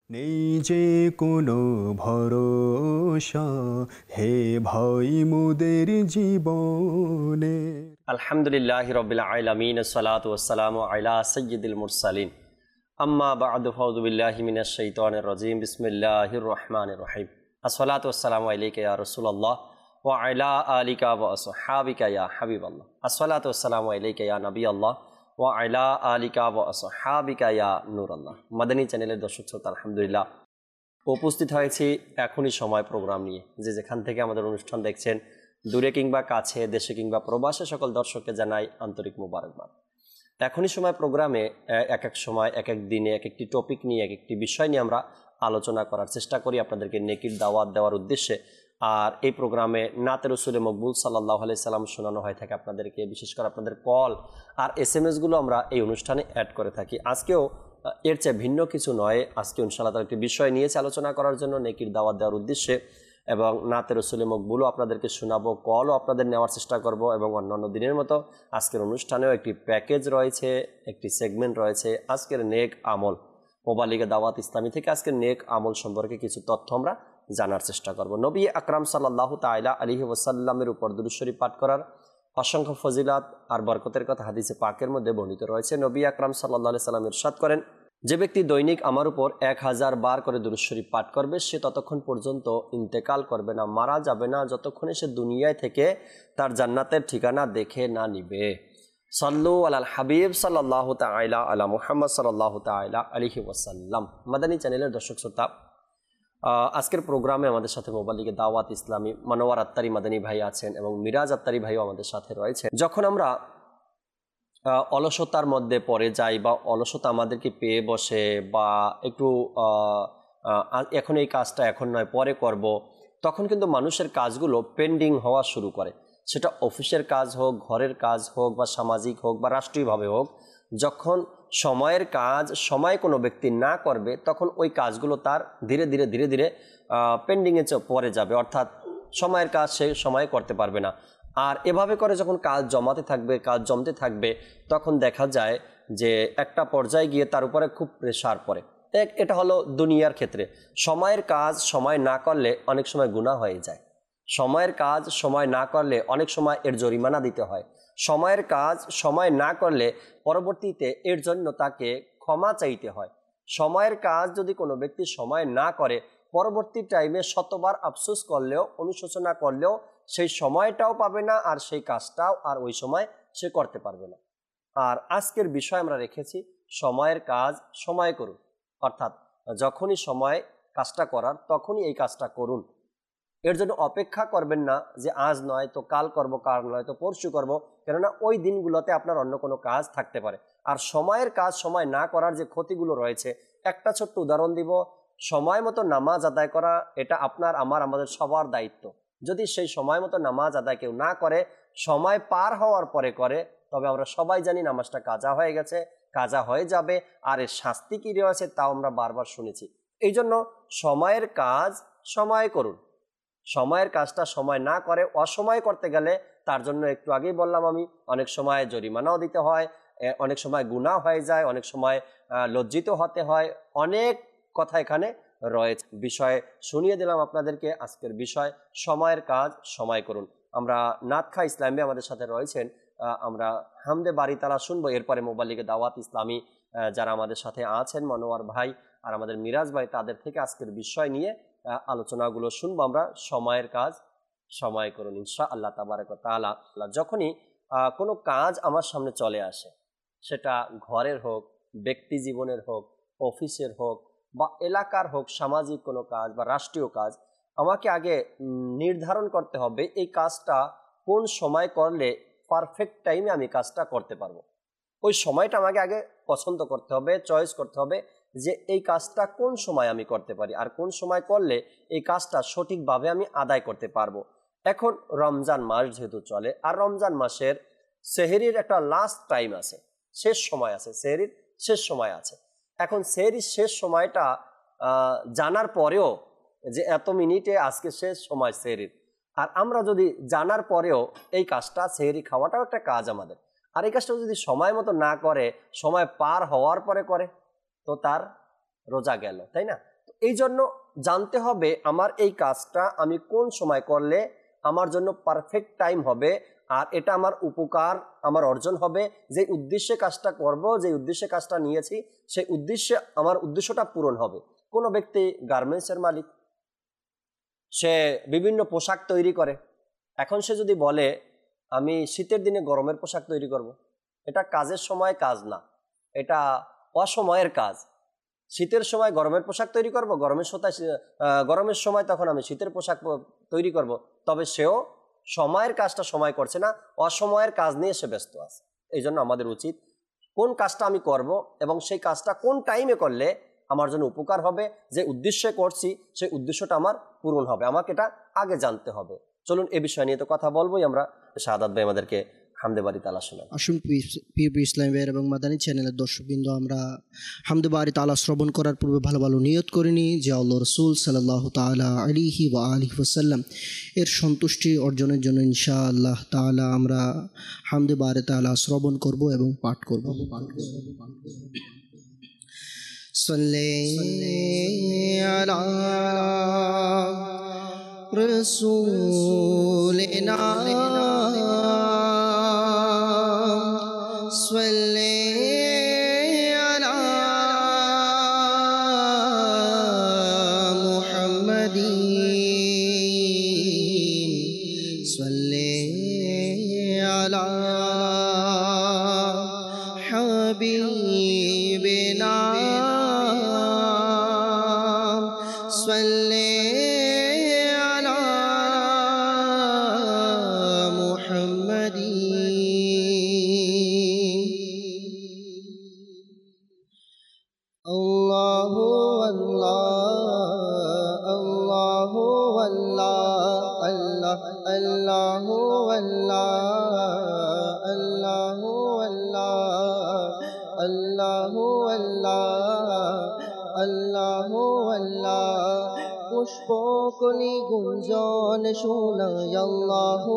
নেই যে কোনো ভরসা হে ভাই মোদের জীবনে। আলহামদুলিল্লাহি রাব্বিল আলামিন আসসালাতু ওয়াসসালামু আলা সাইয়্যিদিল মুরসালিন আম্মা বা'দু ফাউযু বিল্লাহি মিনাশ শাইতানির রাজীম বিসমিল্লাহির রহমানির রহিম আসসালাতু ওয়াসসালামু আলাইকা ইয়া রাসূলুল্লাহ ওয়া আলা আলিকা ওয়া আসহাবিকা ইয়া হাবিবাল্লাহ আসসালাতু ওয়াসসালামু আলাইকা ইয়া নবিয়াল্লাহ ওয়া আলা আলিকা ওয়া আসহাবিকা ইয়া নূরাল্লাহ। মাদানী চ্যানেলের দর্শক শ্রোতা, আলহামদুলিল্লাহ উপস্থিত হয়েছি এখনই সময় প্রোগ্রাম নিয়ে। যে যেখান থেকে আমাদের অনুষ্ঠান দেখছেন, দূরে কিংবা কাছে, দেশে কিংবা প্রবাসে, সকল দর্শককে জানাই আন্তরিক মোবারকবাদ। এখনই সময় প্রোগ্রামে এক এক সময় এক এক দিনে এক একটি টপিক নিয়ে এক একটি বিষয় নিয়ে আমরা আলোচনা করার চেষ্টা করি আপনাদেরকে নেকির দাওয়াত দেওয়ার উদ্দেশ্যে। আর এই প্রোগ্রামে নাতে রসুলে মকবুল সাল্লাল্লাহু আলাইহি সাল্লাম শোনানো হয়ে থাকে আপনাদেরকে, বিশেষ করে আপনাদের কল আর SMS-গুলো আমরা এই অনুষ্ঠানে অ্যাড করে থাকি। আজকেও এর চেয়ে ভিন্ন কিছু নয়, আজকে ইনশাআল্লাহ তার একটি বিষয় নিয়েছে আলোচনা করার জন্য নেকির দাওয়াত দেওয়ার উদ্দেশ্যে, এবং নাতে রসুলে মকবুলও আপনাদেরকে শোনাবো, কলও আপনাদের নেওয়ার চেষ্টা করব। এবং অন্যান্য দিনের মতো আজকের অনুষ্ঠানেও একটি প্যাকেজ রয়েছে, একটি সেগমেন্ট রয়েছে আজকের নেক আমল। মোবালিগে দাওয়াত ইসলামী থেকে আজকের নেক আমল সম্পর্কে কিছু তথ্য আমরা জানার চেষ্টা করব। নবী আকরাম সাল্লাল্লাহু তাআলা আলাইহি ওয়াসাল্লামের উপর দুরূদ শরীফ পাঠ করার অসংখ্য ফজিলাত আর বরকতের কথা হাদিসে পাকের মধ্যে বর্ণিত রয়েছে। নবী আকরাম সাল্লাল্লাহু আলাইহি সাল্লাম ইরশাদ করেন, যে ব্যক্তি দৈনিক আমার উপর 1000 বার করে দুরূদ শরীফ পাঠ করবে, সে ততক্ষণ পর্যন্ত ইন্তেকাল করবে না, মারা যাবে না, যতক্ষণে সে দুনিয়ায় থেকে তার জান্নাতের ঠিকানা দেখে না নিবে। সাল্লু আলাল হাবিব সাল্লাল্লাহু তাআলা আলা মুহাম্মদ সাল্লাল্লাহু তাআলা আলাইহি ওয়াসাল্লাম। মাদানী চ্যানেলের দর্শক শ্রোতা, আজকের প্রোগ্রামে আমাদের সাথে মোবালিগে দাওয়াত ইসলামী মনোয়ার আত্তারি মাদানী ভাই আছেন এবং মিরাজ আত্তারি ভাইও আমাদের সাথে রয়েছে। যখন আমরা অলসতার মধ্যে পড়ে যাই বা অলসতা আমাদেরকে পেয়ে বসে, বা একটু এখন এই কাজটা এখন নয় পরে করব, তখন কিন্তু মানুষের কাজগুলো পেন্ডিং হওয়া শুরু করে। সেটা অফিসের কাজ হোক, ঘরের কাজ হোক, বা সামাজিক হোক, বা রাষ্ট্রীয়ভাবে হোক। যখন সময়ের কাজ সময় কোনো ব্যক্তি না করবে, তখন ওই কাজগুলো তার ধীরে ধীরে ধীরে ধীরে পেন্ডিংয়ে পড়ে যাবে, অর্থাৎ সময়ের কাজ সে সময় করতে পারবে না। আর এভাবে করে যখন কাজ জমাতে থাকবে, কাজ জমতে থাকবে, তখন দেখা যায় যে একটা পর্যায়ে গিয়ে তার উপরে খুব প্রেশার পড়ে। এটা হলো দুনিয়ার ক্ষেত্রে। সময়ের কাজ সময় না করলে অনেক সময় গুনাহ হয়ে যায়। সময়ের কাজ সময় না করলে অনেক সময় এর জরিমানা দিতে হয়। সময়ের কাজ সময় না করলে পরবর্তীতে এর জন্য তাকে ক্ষমা চাইতে হয়। সময়ের কাজ যদি কোনো ব্যক্তি সময় না করে, পরবর্তী টাইমে শতবার আফসোস করলেও, অনুশোচনা করলেও সেই সময়টাও পাবে না, আর সেই কাজটাও আর ওই সময় সে করতে পারবে না। আর আজকের বিষয় আমরা রেখেছি সময়ের কাজ সময় করুন, অর্থাৎ যখনই সময় কাজটা করার তখনই এই কাজটা করুন। এর জন্য অপেক্ষা করবেন না যে আজ নয় তো কাল করব, কাল নয় তো পরশু করব, কেননা ওই দিনগুলোতে আপনার অন্য কোনো কাজ থাকতে পারে। আর সময়ের কাজ সময় না করার যে ক্ষতিগুলো রয়েছে, একটা ছোট্ট উদাহরণ দিব। সময় মতো নামাজ আদায় করা, এটা আপনার আমার আমাদের সবার দায়িত্ব। যদি সেই সময় মতো নামাজ আদায় কেউ না করে, সময় পার হওয়ার পরে করে, তবে আমরা সবাই জানি নামাজটা কাজা হয়ে গেছে, কাজা হয়ে যাবে। আর এর শাস্তি কি রয়েছে তাও আমরা বারবার শুনেছি। এই জন্য সময়ের কাজ সময় করুন। সময়ের কাজটা সময় না করে অসময় করতে গেলে তার জন্য একটু আগেই বললাম আমি, অনেক সময় জরিমানাও দিতে হয়, অনেক সময় গুনাহ হয়ে যায়, অনেক সময় লজ্জিত হতে হয়, অনেক কথা এখানে রয়েছে। বিষয় শুনিয়ে দিলাম আপনাদেরকে। আজকের বিষয় সময়ের কাজ সময় করুন। আমরা নাতখা ইসলামী আমাদের সাথে রয়েছেন, আমরা হামদে বাড়ি তালা শুনবো। এরপরে মোবালিগে দাওয়াত ইসলামী যারা আমাদের সাথে আছেন, মনোয়ার ভাই আর আমাদের মিরাজ ভাই, তাদের থেকে আজকের বিষয় নিয়ে আলোচনাগুলো শুনবো আমরা। সময়ের কাজ সময় করুন ইনশাআল্লাহ তাবারাক ওয়া তাআলা। যখনই কোনো কাজ আমার সামনে চলে আসে, সেটা ঘরের হোক, ব্যক্তি জীবনের হোক, অফিসের হোক, বা এলাকার হোক, সামাজিক কোনো কাজ বা রাষ্ট্রীয় কাজ, আমাকে আগে নির্ধারণ করতে হবে এই কাজটা কোন সময় করলে পারফেক্ট টাইমে আমি কাজটা করতে পারবো। ওই সময়টা আমাকে আগে পছন্দ করতে হবে, চয়েস করতে হবে যে এই কাজটা কোন সময় আমি করতে পারি, আর কোন সময় করলে এই কাজটা সঠিকভাবে আমি আদায় করতে পারবো। এখন রমজান মাস যেহেতু চলে, আর রমজান মাসের সেহরির একটা লাস্ট টাইম আছে, শেষ সময় আছে, সেহরির শেষ সময় আছে। এখন সেহরির শেষ সময়টা জানার পরেও যে এত মিনিটে আজকে শেষ সময় সেহরির, আর আমরা যদি জানার পরেও এই কাজটা, সেহরি খাওয়াটাও একটা কাজ আমাদের, আর এই কাজটা যদি সময় মতো না করে, সময় পার হওয়ার পরে করে, তো তার রোজা গেল, তাই না? এই জন্য জানতে হবে আমার এই কাজটা আমি কোন সময় করলে আমার জন্য পারফেক্ট টাইম হবে, আর এটা আমার উপকার আমার অর্জন হবে, যে উদ্দেশ্যে কাজটা করব, যে উদ্দেশ্যে কাজটা নিয়েছি সেই উদ্দেশ্যে আমার উদ্দেশ্যটা পূরণ হবে। কোনো ব্যক্তি গার্মেন্টসের মালিক, সে বিভিন্ন পোশাক তৈরি করে। এখন সে যদি বলে আমি শীতের দিনে গরমের পোশাক তৈরি করব, এটা কাজের সময় কাজ না, এটা অসময়ের কাজ। শীতের সময় গরমের পোশাক তৈরি করব, গরমের সময় তখন আমি শীতের পোশাক তৈরি করব, তবে সেও সময়ের কাজটা সময় করছে না, অসময়ের কাজ নিয়ে সে ব্যস্ত আছে। এই জন্য আমাদের উচিত কোন কাজটা আমি করব এবং সেই কাজটা কোন টাইমে করলে আমার জন্য উপকার হবে, যে উদ্দেশ্যে করছি সেই উদ্দেশ্যটা আমার পূরণ হবে, আমাকে এটা আগে জানতে হবে। চলুন এ বিষয় নিয়ে তো কথা বলবোই আমরা। শাহাদাত ভাই আমাদেরকে হামদে বারি তাআলা শোনান। আসুন পিপি ইসলাম ভাইয়ের এবং মাদানী চ্যানেলের দর্শকবৃন্দ, আমরা হামদে বারি তাআলা শ্রবণ করার পূর্বে ভালো ভালো নিয়ত করে নিই যে আল্লাহ রসুল সাল্লাল্লাহু তাআলা আলাইহি ওয়া আলিহি ওয়াসাল্লাম এর সন্তুষ্টি অর্জনের জন্য ইনশাআল্লাহ তাআলা আমরা হামদে বারি তাআলা শ্রবণ করব এবং পাঠ করব। সাল্লি আলা রাসূলিনা সাল্লি আলা মুহাম্মাদিন সাল্লি আলা হাবিবিনা সাল্লি আলা মুহাম্মাদিন। আল্লাহু আল্লাহ আল্লাহু আল্লাহ আল্লাহ আল্লাহু আল্লাহ আল্লাহু আল্লাহ আল্লাহু আল্লাহ আল্লাহু আল্লাহ। পুষ্পকলি গুঞ্জন শোনায় আল্লাহু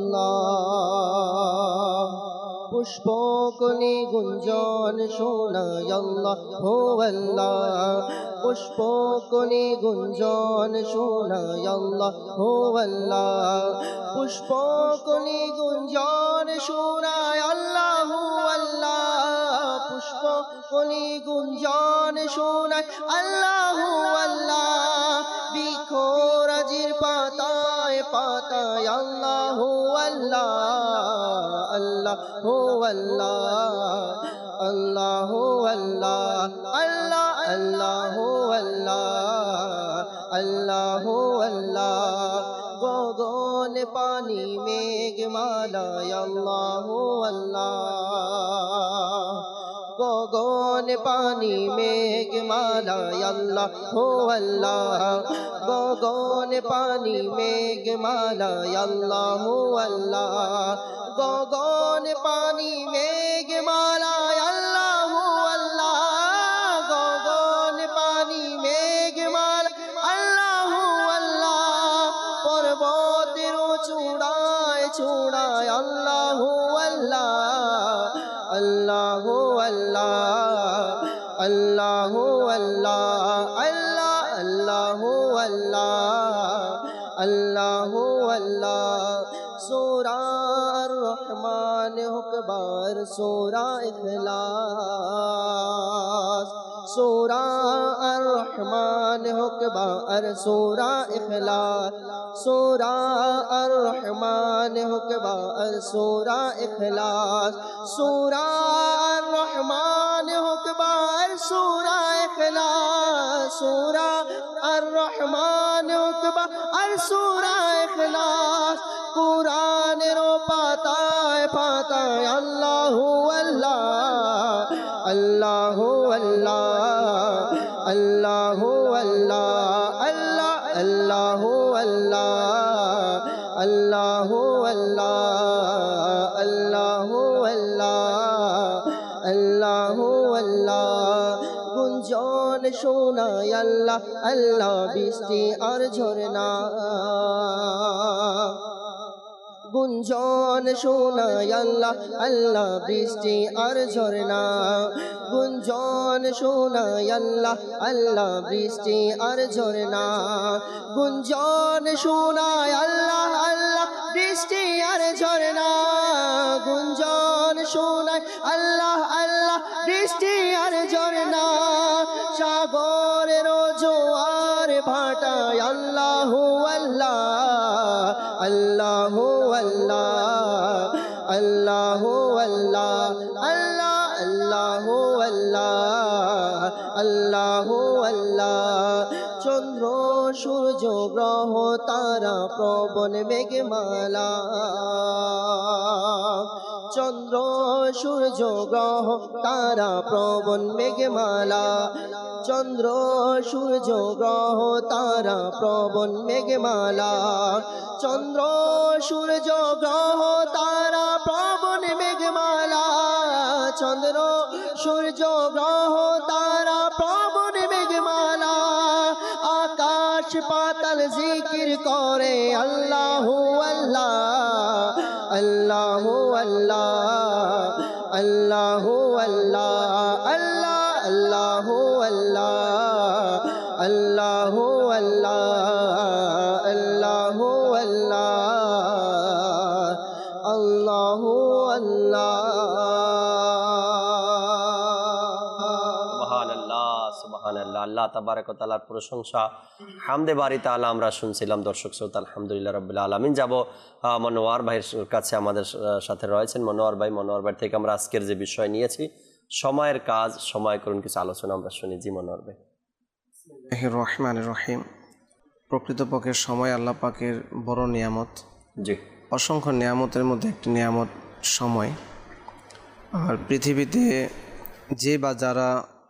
আল্লাহ, পুষ্পকলি গুঞ্জন শোনায় আল্লাহু আল্লাহ, পুষ্পকলি গুঞ্জন শোনায় আল্লাহু আল্লাহ, পুষ্পকলি গুঞ্জন শোনায় আল্লাহু আল্লাহ, পুষ্পকলি গুঞ্জন শোনায় আল্লাহু আল্লাহ। বৃক্ষরাজির পাতায় পাতায় আল্লাহু আল্লাহ আল্লাহু আল্লাহ আল্লাহু আল্লাহ আল্লাহ আল্লাহু আল্লাহ আল্লাহু আল্লাহ। গগন পানি মেঘমালায় আল্লাহু আল্লাহ, গগন পানি মেঘমালায় আল্লাহু আল্লাহ, গগন পানি মেঘমালায় আল্লাহু আল্লাহ, গগন পানি মেঘমালায় আল্লাহু আল্লাহ, গগন পানি মেঘমালায় আল্লাহু আল্লাহ। পর্বতের চূড়ায় চূড়ায় আল্লাহু আল্লাহ আল্লাহু আল্লাহ আল্লাহু আল্লাহ আল্লাহ আল্লাহু আল্লাহ আল্লাহু আল্লাহ। সূরা আর রহমান হুকবার সূরা ইখলাস, সূরা আর রহমান হুকবার সূরা ইখলাস, সূরা আর রহমান হুকবার সূরা ইখলাস, সূরা আর রহমান হুকবার সূরা ইখলাস, সূরা আর রহমান হুকবার সূরা ইখলাস। কুরআনের পাতায় পাতায় আল্লাহু আল্লাহ আল্লাহু আল্লাহ আল্লাহু আল্লাহ আল্লাহ আল্লাহু আল্লাহ আল্লাহু আল্লাহ আল্লাহু আল্লাহ আল্লাহু আল্লাহ। গুঞ্জন শোনায় আল্লাহ আল্লাহ বৃষ্টি আর ঝরনা, গুঞ্জন শোনায় আল্লাহ আল্লাহ বৃষ্টি আর ঝরনা গুঞ্জন শোনায় আল্লাহ আল্লাহ বৃষ্টি আর ঝরনা গুঞ্জন শোনায় আল্লাহ আল্লাহ বৃষ্টি আর ঝরনা গুঞ্জন শোনায় আল্লাহ আল্লাহ বৃষ্টি আর ঝরনা সাগরের জোয়ার ভাটায় আল্লাহু আল্লাহ আল্লাহু আল্লাহ আল্লাহু আল্লাহ আল্লাহ আল্লাহু আল্লাহ আল্লাহু আল্লাহ চন্দ্র সূর্য গ্রহ তারা প্রবল মেঘমালা চন্দ্র সূর্য গ্রহ তারা প্রবল মেঘমালা চন্দ্র সূর্য গ্রহ তারা প্রবল মেঘমালা চন্দ্র সূর্য গ্রহ তারা প্রবল মেঘমালা চন্দ্র সূর্য গ্রহ তারা প্রবল মেঘমালা আকাশ পাতাল জিকির করে আল্লাহু আল্লাহ আল্লাহু আল্লাহ আল্লাহু আল্লাহ আল্লাহ আল্লাহু আল্লাহ আল্লাহু আল্লাহ আল্লাহু আল্লাহ আল্লাহু আল্লাহ সুবহানাল্লাহ। আল্লাহ তাবারক ওয়া তাআলার প্রশংসা হামদে বারি তাআলা আমরা শুনছিলাম। দর্শক শ্রোতা, আলহামদুলিল্লাহ রাব্বিল আলামিন। যাব মনোয়ার ভাইয়ের কাছে, আমাদের সাথে রয়েছেন মনোয়ার ভাই। মনোয়ার ভাই থেকে আমরা আজকের যে বিষয় নিয়েছি সময়ের কাজ, সময় করুন, কিছু আলোচনা আমরা শুনি। জি মনোয়ার ভাই। রহমানির রহিম। প্রকৃতপক্ষে সময় আল্লাহ পাকের বড় নিয়ামত। জি, অসংখ্য নিয়ামতের মধ্যে একটি নিয়ামত সময়। আর পৃথিবীতে যে বা যারা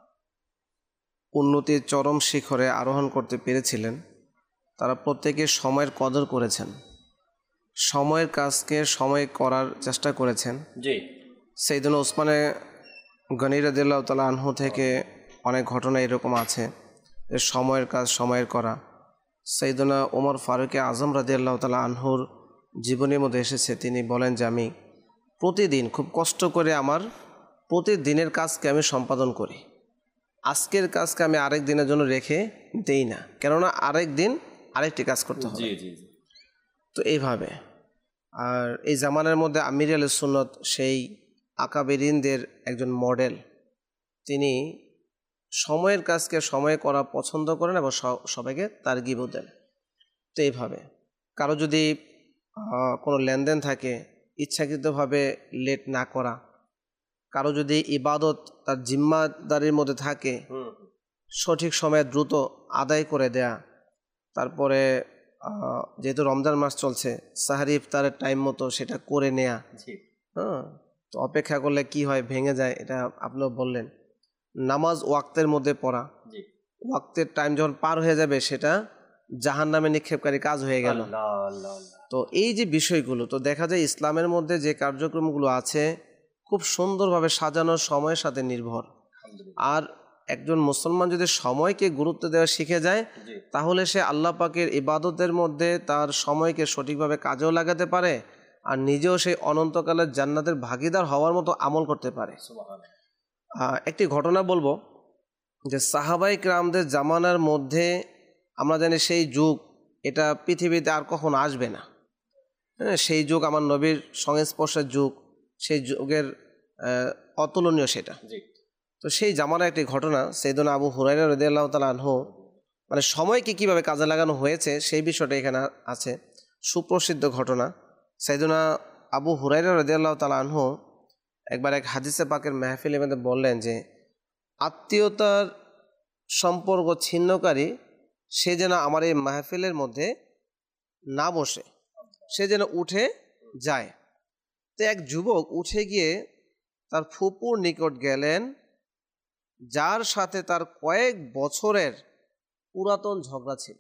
উন্নতির চরম শিখরে আরোহণ করতে পেরেছিলেন তারা প্রত্যেকে সময়ের কদর করেছেন, সময়ের কাজকে সময় করার চেষ্টা করেছেন। জি, সাইয়েদনা উসমানে গনি রাদিয়াল্লাহু তাআলা আনহু থেকে অনেক ঘটনা এরকম আছে যে সময়ের কাজ সময়ের করা। সাইয়েদনা ওমর ফারুক আজম রাদিয়াল্লাহু তাআলা আনহুর জীবনের মধ্যে এসেছে, তিনি বলেন যে আমি প্রতিদিন খুব কষ্ট করে আমার প্রতিদিনের কাজকে আমি সম্পাদন করি, আজকের কাজকে আমি আরেক দিনের জন্য রেখে দেই না, কেননা আরেক দিন আরেকটি কাজ করতে হবে। তো এইভাবে। আর এই জামানার মধ্যে আমির আহলে সুন্নাত সেই আকাবেরিনদের একজন মডেল। তিনি সময়ের কাজকে সময় করা পছন্দ করেন এবং সবাইকে তারগিবও দেন। তো এইভাবে কারো যদি কোনো লেনদেন থাকে ইচ্ছাকৃতভাবে লেট না করা, কারো যদি ইবাদত তার জিম্মাদারির মধ্যে থাকে সঠিক সময়ে দ্রুত আদায় করে দেয়া। তারপরে যেহেতু রমজান মাস চলছে, সাহারি ইফতারের টাইম মতো সেটা করে নেয়া। তো অপেক্ষা করলে কি হয়, ভেঙে যায়, এটা আপনিও বললেন। নামাজ ওয়াক্তের মধ্যে পড়া, ওয়াক্তের টাইম যখন পার হয়ে যাবে সেটা জাহান্নামে নিক্ষেপকারী কাজ হয়ে গেল। তো এই যে বিষয়গুলো, তো দেখা যায় ইসলামের মধ্যে যে কার্যক্রমগুলো আছে খুব সুন্দরভাবে সাজানো, সময়ের সাথে নির্ভর। আর একজন মুসলমান যদি সময়কে গুরুত্ব দেওয়া শিখে যায় তাহলে সে আল্লাহ পাকের ইবাদতের মধ্যে তার সময়কে সঠিকভাবে কাজেও লাগাতে পারে আর নিজেও সেই অনন্তকালের জান্নাতের ভাগিদার হওয়ার মতো আমল করতে পারে। একটি ঘটনা বলবো যে সাহাবায়ে কেরামদের জামানার মধ্যে আমরা জানি সেই যুগ এটা পৃথিবীতে আর কখনো আসবে না। সেই যুগ আমার নবীর সংস্পর্শের যুগ, সেই যুগের অতুলনীয় সেটা। তো সেই জামানার একটি ঘটনা, সাইয়েদনা আবু হুরায়রা রাদিয়াল্লাহু তাআলা আনহু, মানে সময়কে কীভাবে কাজে লাগানো হয়েছে সেই বিষয়টা এখানে আছে। সুপ্রসিদ্ধ ঘটনা। সাইয়েদনা আবু হুরায়রা রাদিয়াল্লাহু তাআলা আনহু একবার এক হাদিসে পাকের মাহফিলের মধ্যে বললেন যে আত্মীয়তার সম্পর্ক ছিন্নকারী সে যেন আমার এই মাহফিলের মধ্যে না বসে, সে যেন উঠে যায়। তো এক যুবক উঠে গিয়ে তার ফুপুর নিকট গেলেন, যার সাথে তার কয়েক বছরের পুরাতন ঝগড়া ছিল।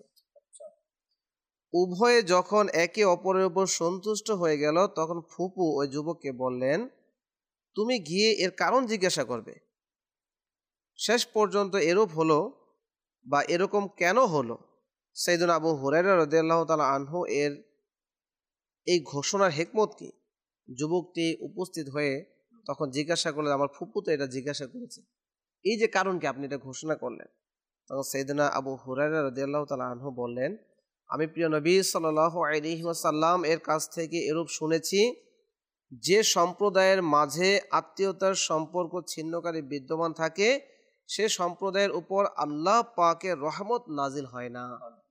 উভয়ে যখন একে অপরের উপর সন্তুষ্ট হয়ে গেল তখন ফুপু ওই যুবককে বললেন, তুমি গিয়ে এর কারণ জিজ্ঞাসা করবে। শেষ পর্যন্ত এরূপ হলো বা এরকম কেন হলো, সাইয়েদনা আবু হুরায়রা রাদিয়াল্লাহু তাআলা আনহু এর এই ঘোষণার হেকমত কি? যুবকটি উপস্থিত হয়ে তখন জিজ্ঞাসা করলেন, আমার ফুপু তো এটা জিজ্ঞাসা করেছে, এই যে কারণ কি আপনি এটা ঘোষণা করলেন? তখন সাইয়েদনা আবু হুরায়রা রাদিয়াল্লাহু তাআলা আনহু বললেন, আমি প্রিয় নবী সাল্লাল্লাহু আলাইহি ওয়াসাল্লাম এর কাছ থেকে এরূপ শুনেছি, যে সম্প্রদায়ের মাঝে আত্মীয়তার সম্পর্ক ছিন্নকারী বিদ্যমান থাকে সে সম্প্রদায়ের উপর আল্লাহ পাকের রহমত নাজিল হয় না।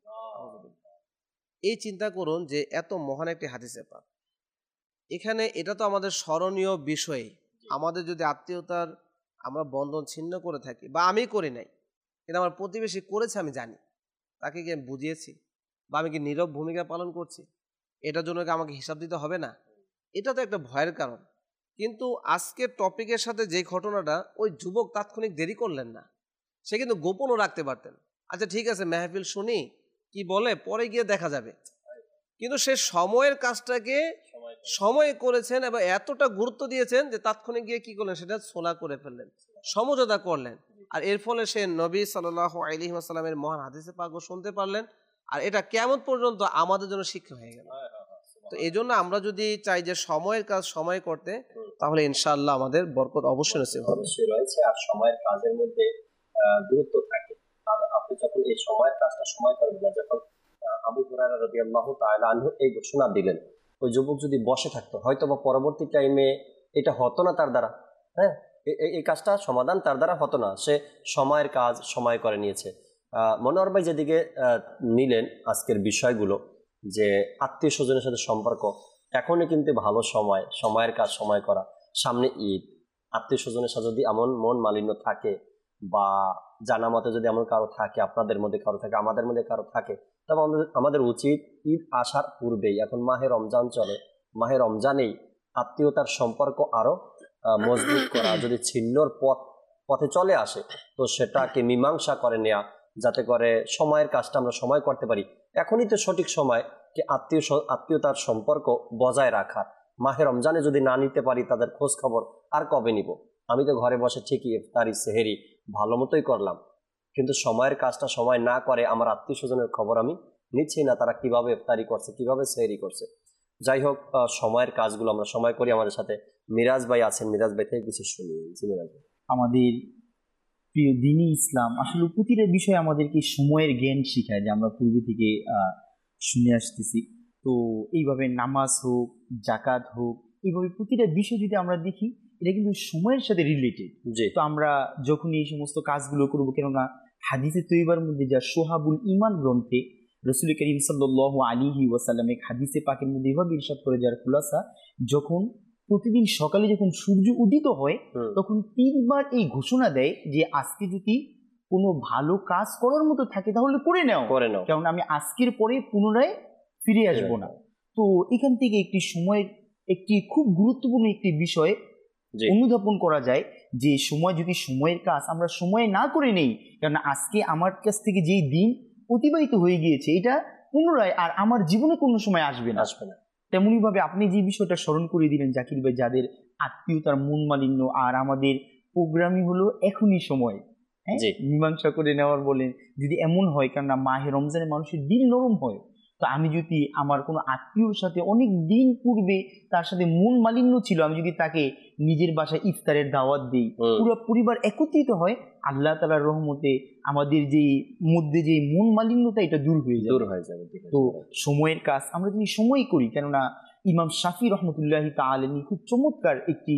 এই চিন্তা করুন যে এত মহান একটি হাদিসে পাক, এখানে এটা তো আমাদের স্মরণীয় বিষয়। আমাদের যদি আত্মীয়তার আমরা বন্ধন ছিন্ন করে থাকি, বা আমি করি নাই কিন্তু আমার প্রতিবেশী করেছে, আমি জানি, তাকে কি আমি বুঝিয়েছি, বা আমি কি নীরব ভূমিকা পালন করছি, এটার জন্য কি আমাকে হিসাব দিতে হবে না? এটা তো একটা ভয়ের কারণ। কিন্তু আজকের টপিকের সাথে যে ঘটনাটা, ওই যুবক তাৎক্ষণিক দেরি করলেন না, সে কিন্তু গোপনও রাখতে পারতেন। আচ্ছা ঠিক আছে, মেহফিল শুনি কি বলে, পরে গিয়ে দেখা যাবে। কিন্তু সে সময়ের কাজটাকে সময় করেছেন এবং এতটা গুরুত্ব দিয়েছেন যে তাৎক্ষণিক গিয়ে কি করলেন, সেটা সোলা করে ফেললেন, সমঝোতা করলেন। আর এর ফলে সে নবী সাল্লাল্লাহু আলাইহি ওয়াসাল্লামের মহান হাদিসে পাকও শুনতে পারলেন, আর এটা কিয়ামত পর্যন্ত আমাদের জন্য শিক্ষা হয়ে গেল। তো এই জন্য আমরা যদি চাই যে সময়ের কাজ সময় করতে, তাহলে ইনশাআল্লাহ আমাদের বরকত অবশ্যই নসিব হবে। অবশ্যই রয়েছে। আর সময়ের কাজের মধ্যে গুরুত্ব থাকে। আর আপনি যখন এই সময়ের কাজটা সময় করবেন না, যখন আবু হুরায়রা রাদিয়াল্লাহু তাআলা আনহু এই ঘোষণা দিলেন, ওই যুবক যদি বসে থাকতো, হয়তো বা পরবর্তী টাইমে এটা হতো না তার দ্বারা। হ্যাঁ, এই কাজটা সমাধান তার দ্বারা হতো না। সে সময়ের কাজ সময় করে নিয়েছে। মনোহর ভাই যেদিকে নিলেন আজকের বিষয়গুলো, যে আত্মীয় স্বজনের সাথে সম্পর্ক, এখনই কিন্তু ভালো সময়, সময়ের কাজ সময় করা। সামনে ঈদ, আত্মীয় স্বজনের সাথে যদি এমন মন মালিন্য থাকে, বা জানা মতে যদি এমন কারো থাকে, আপনাদের মধ্যে কারো থাকে, আমাদের মধ্যে কারো থাকে, তবে আমাদের উচিত ঈদ আসার পূর্বেই, এখন মাহে রমজান চলে, মাহে রমজানেই আত্মীয়তার সম্পর্ক আরো মজবুত করা। যদি ছিন্নর পথে চলে আসে, তো সেটাকে মীমাংসা করে নেওয়া, যাতে করে সময়ের কাজটা আমরা সময় করতে পারি। এখনই তো সঠিক সময় কি আত্মীয়তার সম্পর্ক বজায় রাখার। মাহে রমজানে যদি না নিতে পারি তাদের খোঁজ খবর, আর কবে নিব? আমি তো ঘরে বসে ঠিকই ইফতারি সেহেরি ভালো মতোই করলাম, কিন্তু সময়ের কাজটা সময় না করে আমার আত্মীয় স্বজনের খবর আমি নিচ্ছি না, তারা কিভাবে ইফতারি করছে, কিভাবে সেহেরি করছে। যাই হোক, সময়ের কাজগুলো আমরা সময় করি। আমাদের সাথে মিরাজ ভাই আছেন, মিরাজ ভাই থেকে কিছু শুনি। মিরাজ ভাই, আমাদের প্রিয় দ্বীনি ইসলাম আসলে প্রতিটা বিষয় আমাদেরকে সময়ের জ্ঞান শিখায়, যে আমরা পূর্বে থেকে শুনে আসতেছি। তো এইভাবে নামাজ হোক, জাকাত হোক, এইভাবে প্রতিটা বিষয় যদি আমরা দেখি, এটা কিন্তু সময়ের সাথে রিলেটেড। তো আমরা যখনই এই সমস্ত কাজগুলো করবো, কেননা হাদিসে তৈবার মধ্যে যা সোহাবুল ইমান গ্রন্থে রাসূল করিম সাল্লাল্লাহু আলাইহি ওয়াসাল্লাম এক হাদিসে পাকের মধ্যে এভাবে ইরশাদ করে, যার খুলাসা, যখন প্রতিদিন সকালে যখন সূর্য উদিত হয়, তখন 3 বার এই ঘোষণা দেয় যে আজকে যদি কোনো ভালো কাজ করার মতো থাকে তাহলে করে নাও, কারণ আমি আজকের পরে পুনরায় ফিরে আসবো না। তো এখান থেকে একটি সময়ের একটি খুব গুরুত্বপূর্ণ একটি বিষয় অনুধাবন করা যায়, যে সময় যদি সময়ের কাজ আমরা সময়ে না করে নেই, কারণ আজকে আমার কাছ থেকে যেই দিন অতিবাহিত হয়ে গিয়েছে, এটা পুনরায় আর আমার জীবনে কোনো সময় আসবে না। তেমনি ভাবে আপনি যে বিষয়টা স্মরণ করে দিলেন জাকির ভাই, যাদের আত্মীয়তার মন মালিন্য, আর আমাদের প্রোগ্রামই হলো এখনই সময়, হ্যাঁ, মীমাংসা করে নেওয়ার বলেন। যদি এমন হয়, কেননা মাহে রমজানে মানুষের দিল নরম হয়, তো আমি যদি আমার কোনো আত্মীয়র সাথে অনেক দিন পূর্বে তার সাথে মন মালিন্য ছিল, আমি যদি তাকে নিজের বাসায় ইফতারের দাওয়াত দিই, পুরো পরিবার একত্রিত হয়, আল্লাহ তাআলার রহমতে আমাদের যে মধ্যে যে মন মালিন্যতা, এটা দূর হয়ে যাবে। তো সময়ের কাজ আমরা যদি সময় করি, কেননা ইমাম শাফি রহমতুল্লাহি তাআলা খুব চমৎকার একটি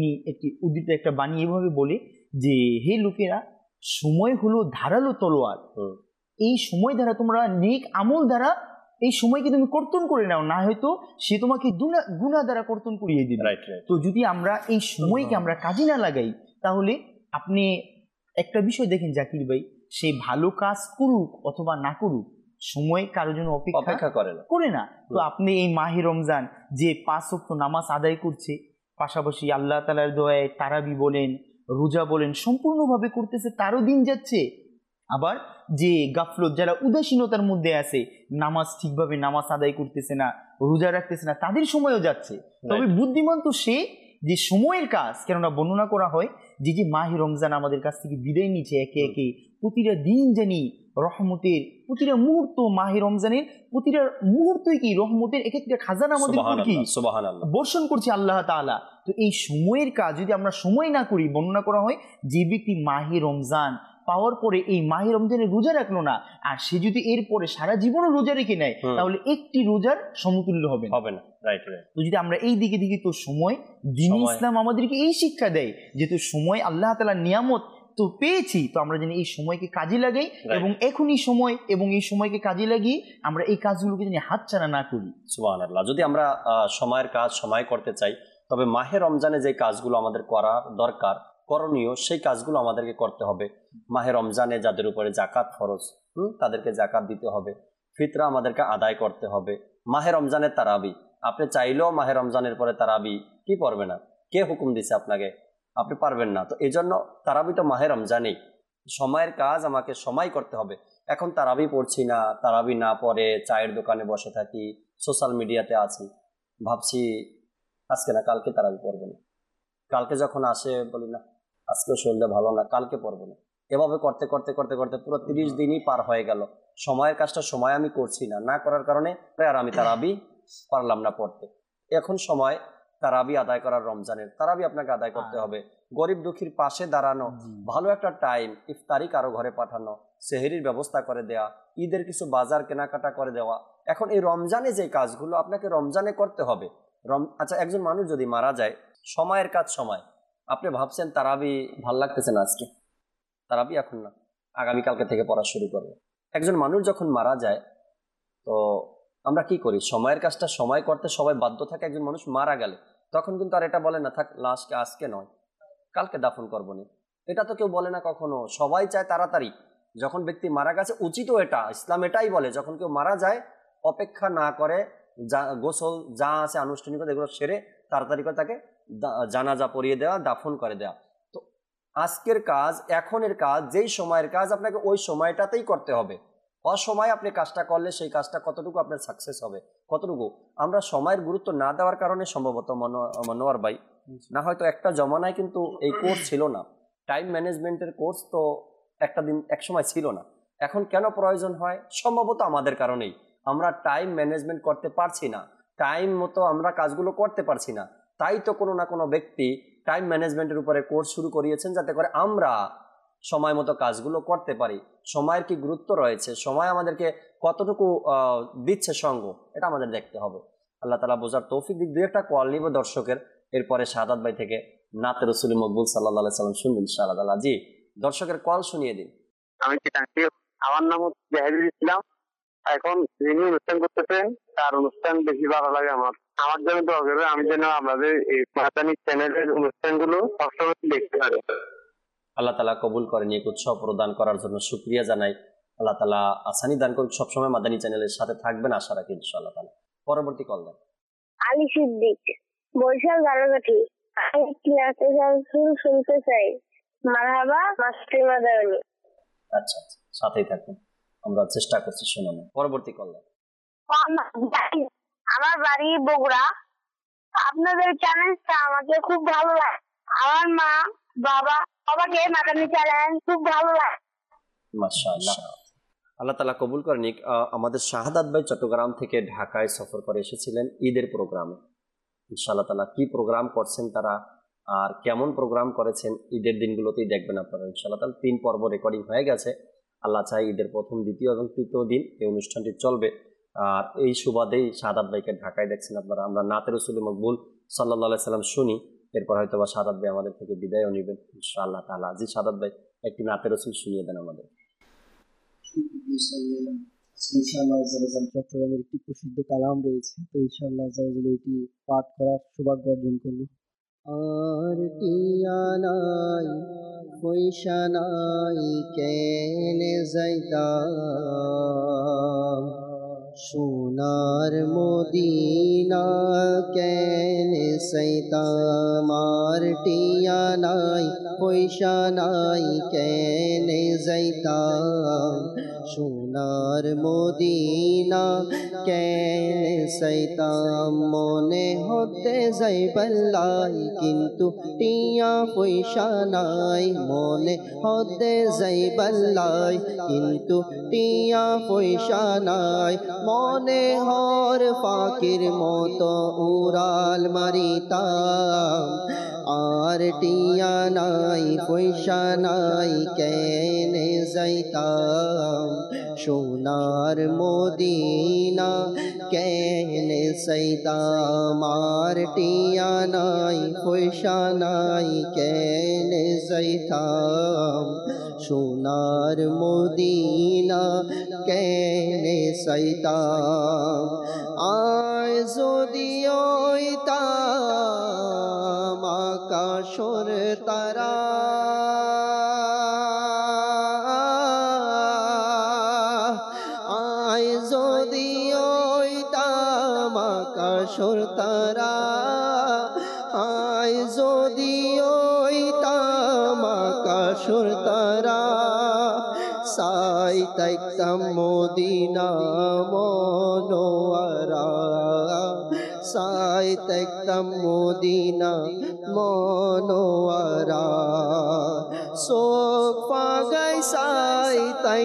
উদ্ধৃত একটা বাণী এভাবে বলে যে, হে লোকেরা, সময় হলো ধারালো তলোয়ার, এই সময় দ্বারা তোমরা নেক আমল দ্বারা এই সময়কে তুমি কর্তন করে নাও, না হয়তো সে তোমাকে গুনাহ দ্বারা কর্তন করিয়ে দিবে। তো যদি আমরা এই সময়কে আমরা কাজে না লাগাই, তাহলে আপনি একটা বিষয় দেখেন জাকির ভাই, সে ভালো কাজ করুক অথবা না করুক, সময় কারোর জন্য অপেক্ষা করে না। তো আপনি এই মাহে রমজান যে 5 ওয়াক্ত নামাজ আদায় করছে, পাশাপাশি আল্লাহ তাআলার দয়ায় তারাবি বলেন, রোজা বলেন, সম্পূর্ণভাবে করতেছে, তারও দিন যাচ্ছে। আবার যে গাফলত, যারা উদাসীনতার মধ্যে আছে, নামাজ ঠিকভাবে নামাজ আদায় করতেছে না, রোজা রাখতেছে না, তাদের সময়ও যাচ্ছে। তবে বুদ্ধিমান তো সে যে সময়ের কাজ, কেননা বর্ণনা করা হয় যে মাহে রমজান আমাদের কাছ থেকে বিদায় নিচ্ছে, একে একে প্রতিটা দিন জানি রহমতের, প্রতিটা মুহূর্ত মাহে রমজানের প্রতিটা মুহূর্তই কি রহমতের এক একটা খাজানা আমাদের উপর কি সুবহানাল্লাহ বর্ষণ করছে আল্লাহ তাআলা। তো এই সময়ের কাজ যদি আমরা সময় না করি, বর্ণনা করা হয় যে ব্যক্তি মাহে রমজান পাওয়ার পরে এই মাহে রমজানের রোজা রাখলো না, আর সে যদি এরপরে সারা জীবনও রোজা রেখে নেয়, তাহলে একটি রোজার সমতুল্য হবে না। রাইট। তো যদি আমরা এই দিকে দিকে, তো সময়, দ্বীন ইসলাম আমাদেরকে এই শিক্ষা দেয় যেহেতু সময় আল্লাহ তাআলার নিয়ামত তো পেয়েছি, তো আমরা যেন এই সময়কে কাজে লাগাই, এবং এখনই সময়, এবং এই সময়কে কাজে লাগিয়ে আমরা এই কাজগুলোকে যেন হাতছাড়া না করি। সুবহানাল্লাহ। যদি আমরা সময়ের কাজ সময় করতে চাই, তবে মাহে রমজানে যে কাজগুলো আমাদের করা দরকার, করণীয়, সেই কাজগুলো আমাদেরকে করতে হবে। মাহে রমজানে যাদের উপরে জাকাত ফরজ, তাদেরকে জাকাত দিতে হবে। ফিতরা আমাদেরকে আদায় করতে হবে। মাহে রমজানের তারাবি, আপনি চাইলেও মাহে রমজানের পরে তারাবি কি পড়বে না? কে হুকুম দিছে আপনাকে? আপনি পারবেন না। তো এই জন্য তারাবি তো মাহে রমজানেই, সময়ের কাজ আমাকে সময় করতে হবে। এখন তারাবি পড়ছি না, তারাবি না পড়ে চায়ের দোকানে বসে থাকি, সোশ্যাল মিডিয়াতে আছি, ভাবছি আজকে না কালকে তারাবি পড়বো না, কালকে যখন আসে বলি না আজকেও শরীরটা ভালো না, কালকে পড়বো না। এভাবে করতে করতে করতে করতে পুরো 30 দিনই পার হয়ে গেল। সময়ের কাজটা সময় আমি করছি না, না করার কারণে আর আমি তারাবি পারলাম না পড়তে। এখন সময় তারাবি আদায় করার, রমজানের তারাবি আপনাকে আদায় করতে হবে। গরিব দুঃখীর পাশে দাঁড়ানো, ভালো একটা টাইম, ইফতারি কারো ঘরে পাঠানো, সেহরির ব্যবস্থা করে দেওয়া, ঈদের কিছু বাজার কেনাকাটা করে দেওয়া। এখন এই রমজানে যে কাজগুলো আপনাকে রমজানে করতে হবে। আচ্ছা, একজন মানুষ যদি মারা যায়, সময়ের কাজ সময়, আপনি ভাবছেন তারাবি ভাল লাগতেছে না, আজকে তারাবি এখন না, আগামীকালকে থেকে পড়া শুরু করবে। একজন মানুষ যখন মারা যায়, তো আমরা কি করি? সময়ের কাজটা সময় করতে সবাই বাধ্য থাকে। একজন মানুষ মারা গেলে তখন কিন্তু আর এটা বলে না থাক লাশকে আজকে নয় কালকে দাফন করবো না, এটা তো কেউ বলে না কখনো। সবাই চায় তাড়াতাড়ি, যখন ব্যক্তি মারা গেছে, উচিতও এটা, ইসলাম এটাই বলে, যখন কেউ মারা যায় অপেক্ষা না করে, যা গোসল যা আছে আনুষ্ঠানিকতা এগুলো সেরে তাড়াতাড়ি করে তাকে জানাজা পরিয়ে দেওয়া, দাফন করে দেওয়া। তো আজকের কাজ, এখনের কাজ, যেই সময়ের কাজ আপনাকে ওই সময়টাতেই করতে হবে। অসময়ে আপনি কাজটা করলে সেই কাজটা কতটুকু আপনার সাকসেস হবে, কতটুকু আমরা সময়ের গুরুত্ব না দেওয়ার কারণে সম্ভবত মনোয়ার ভাই, না হয়তো একটা জমানায় কিন্তু এই কোর্স ছিল না, টাইম ম্যানেজমেন্টের কোর্স তো এক সময় ছিল না। এখন কেন প্রয়োজন হয়? সম্ভবত আমাদের কারণেই, আমরা টাইম ম্যানেজমেন্ট করতে পারছি না, টাইম মতো আমরা কাজগুলো করতে পারছি না। তাই তো কোনো না কোনো ব্যক্তি টাইম ম্যানেজমেন্টের উপরে কোর্স শুরু করিয়েছেন, যাতে করে আমরা সময় মতো কাজগুলো করতে পারি। সময়ের কি গুরুত্ব রয়েছে, সময় আমাদেরকে কতটুকু দিচ্ছে সঙ্গ, এটা আমাদের দেখতে হবে। আল্লাহ তাআলা বোঝার তৌফিক দিক। দুই একটা কল নিব দর্শকের, এরপরে শাহাদাত ভাই থেকে নাতে রাসূল মকবুল সাল্লাল্লাহু আলাইহি সাল্লাম শুনবেন ইনশাআল্লাহ। জি, দর্শকের কল শুনিয়ে দিন। আমি আমার নাম জাহিদুল ইসলাম। এখন যিনি অনুষ্ঠান করতেছেন তার অনুষ্ঠান বেশি ভালো লাগে আমার। আমার জন্য দোয়া করবেন, আমি যেন আপনাদের এই মাদানী চ্যানেলের অনুষ্ঠানগুলো সবসময় দেখতে পারি। আল্লাহ তাআলা কবুল করেন, এই উৎসব প্রদান করার জন্য শুকরিয়া জানাই। আল্লাহ তাআলা আসানি দান করুন, সবসময় মাদানী চ্যানেলের সাথে থাকবেন আশা রাখি ইনশাআল্লাহ তাআলা। পরবর্তী কল দেন। আলী সিদ্দিক, বরিশাল গারাগাটি। আমি ক্লাসে শুনতে চাই। মারহাবা মাস্টার মাদানী। আচ্ছা, সাথেই থাকুন, আমরা চেষ্টা করছি শোনানো। পরবর্তী কল দেন। আমার বাড়ি বগুড়া। আপনাদের চ্যানেলটা আমাকে খুব ভালো লাগে। আমার মা বাবাকে মাদানী চ্যানেল খুব ভালো লাগে। মাশাআল্লাহ, আল্লাহ তাআলা কবুল করেন। আমাদের শাহাদাত ভাই চট্টগ্রাম থেকে ঢাকায় সফর করে এসেছিলেন ঈদের প্রোগ্রামে। ইনশাআল্লাহ তাআলা কি প্রোগ্রাম করছেন তারা, আর কেমন প্রোগ্রাম করেছেন, ঈদের দিনগুলোতেই দেখবেন আপনারা ইনশাআল্লাহ তাআলা। 3 পর্ব রেকর্ডিং হয়ে গেছে। আল্লাহ চাই ঈদের প্রথম, দ্বিতীয় এবং তৃতীয় দিন এই অনুষ্ঠানটি চলবে। আর এই সুবাদেই শাহাদাত ভাইকে ঢাকায় দেখছেন আপনারা। আমরা নাতে রাসূল মকবুল সাল্লাল্লাহু আলাইহি সাল্লাম শুনি, এরপর হয়তো বা শাহাদাত ভাই আমাদের থেকে বিদায়ও নেবেন ইনশাআল্লাহ তাআলা। জি শাহাদাত ভাই, একটি নাতে রাসূল শুনিয়ে দেন আমাদের। চট্টগ্রামের একটি প্রসিদ্ধ কালাম রয়েছে, তো ইনশাআল্লাহ ওইটি পাঠ করার সৌভাগ্য অর্জন করবো। আর টিয়া নাই পয়সা নাই কেনে যাইতাম, সোনার মদিনা কেনে চাইতাম। আর টিয়া নাই পয়সা নাই কেনে যাইতাম, সোনার মদিনা কেন সাইতাম মনে হতে যাইবাল্লাই কিন্তু টিয়া পয়সা নাই মনে হতে যাইবাল্লাই কিন্তু টিয়া পয়সা নাই মনে হর ফাকির মতো উড়াল মারিতাম আর টিয়া নাই পয়সা নাই কেনে যাইতাম সোনার মদিনা কেনে যাইতাম আর টিয়া নাই পয়সা নাই কেনে যাইতাম সোনার মদিনা কেনে যাইতাম আয় যদি ওইতাম আকাশর তারা আয় যদি ওইতাম আকাশর তারা আয় যদি ওইতাম আকাশর তারা সাই তাইতাম মদিনা মনোয়ারা সাই তাইতাম মদিনা মনোয়ারা শোক পাগাই সাই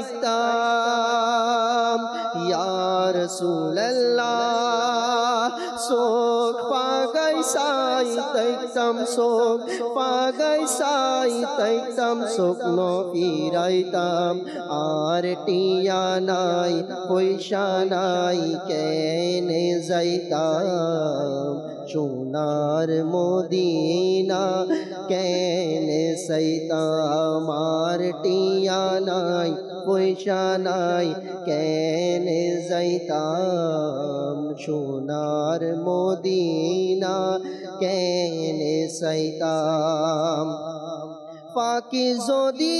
তাইতাম ইয়া রাসূলুল্লাহ শোক পাগাই সাই তাইতাম শোক পাগাই সাই তাইতাম স্বপ্ন ফিরাইতাম আর টিয়া নাই পয়সা নাই কেনে যাইতাম সোনার মদিনা কেনে যাইতাম আর টিয়া নাই পয়সা নাই কেনে যাইতাম সোনার মদিনা কেনে যাইতাম ফাঁকি যদি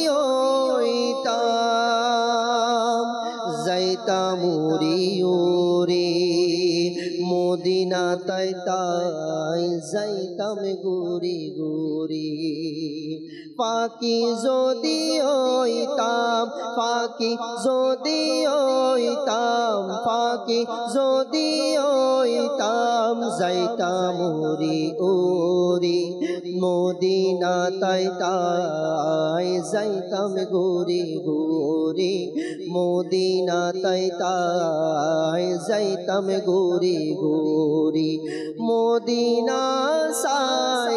হইতাম যাইতাম উড়ি উড়ি মদিনা তাই তাই যাইতাম গুরি গুরি ফাঁকি যদি হইতাম ফাঁকি যদি হইতাম ফাঁকি যদি হইতাম যাইতাম উড়ি উড়ি মদিনা তাই তাই যাইতাম গুরি গুরি মদিনা তাই তাই যাইতাম গুরি গুরি মদিনা সাই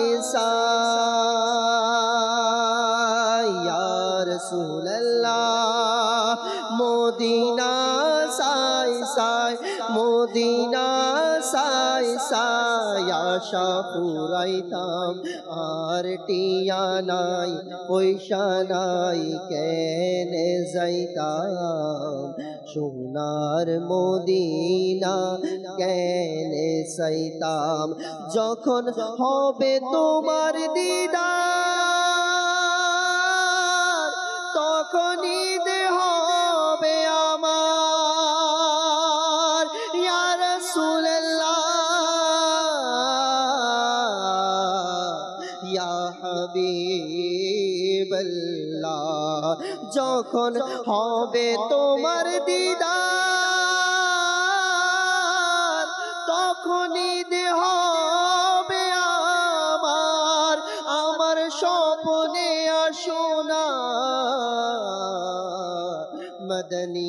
সাই ইয়া রাসূলুল্লাহ মদিনা সাই সাই মদিনা সাই সাই আশা পুরাইতাম আর টিয়া নাই পয়সা নাই কেনে যাইতাম সোনার মদিনা কেনে যাইতাম যখন হবে তোমার দিদার তখনই হবে আমার ইয়া রাসূলুল্লাহ ইয়া হাবিবাল্লাহ যখন হবে তোমার দিদার তখনই হবে আমার আমার স্বপ্নে আসোনা মদনী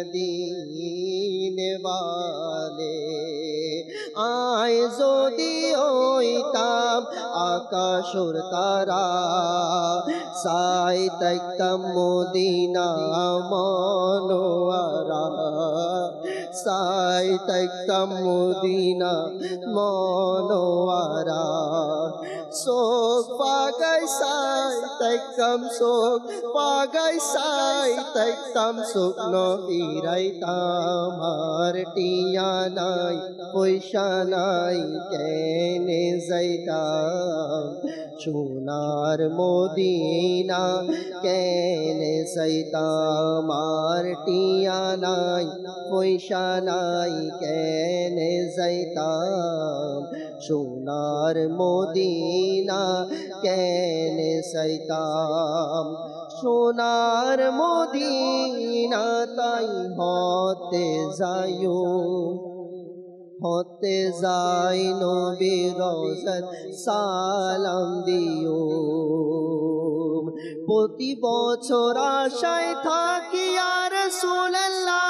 মদিনে वाले আয় যদি হইতাম আকাশর তারা সাই তাইতাম মদিনা মনোয়ারা সাই তাইতাম মদিনা মনোয়ারা শোক পাগাই সাই তাইতাম শোক পাগাই সাই তাইতাম স্বপ্ন ফিরাইতাম আর টিয়া নাই পয়সা নাই কেনে যাইতাম সোনার মদিনা কেনে যাইতাম আর টিয়া নাই পয়সা নাই কেনে যাইতাম সোনার মদিনা কেনে যাইতাম সোনার মদিনা তাই হতে যাইও, হতে যাই নবীর রওজাত সালাম দিও। প্রতি বছর আশায় থাকি ইয়া রাসূলুল্লাহ,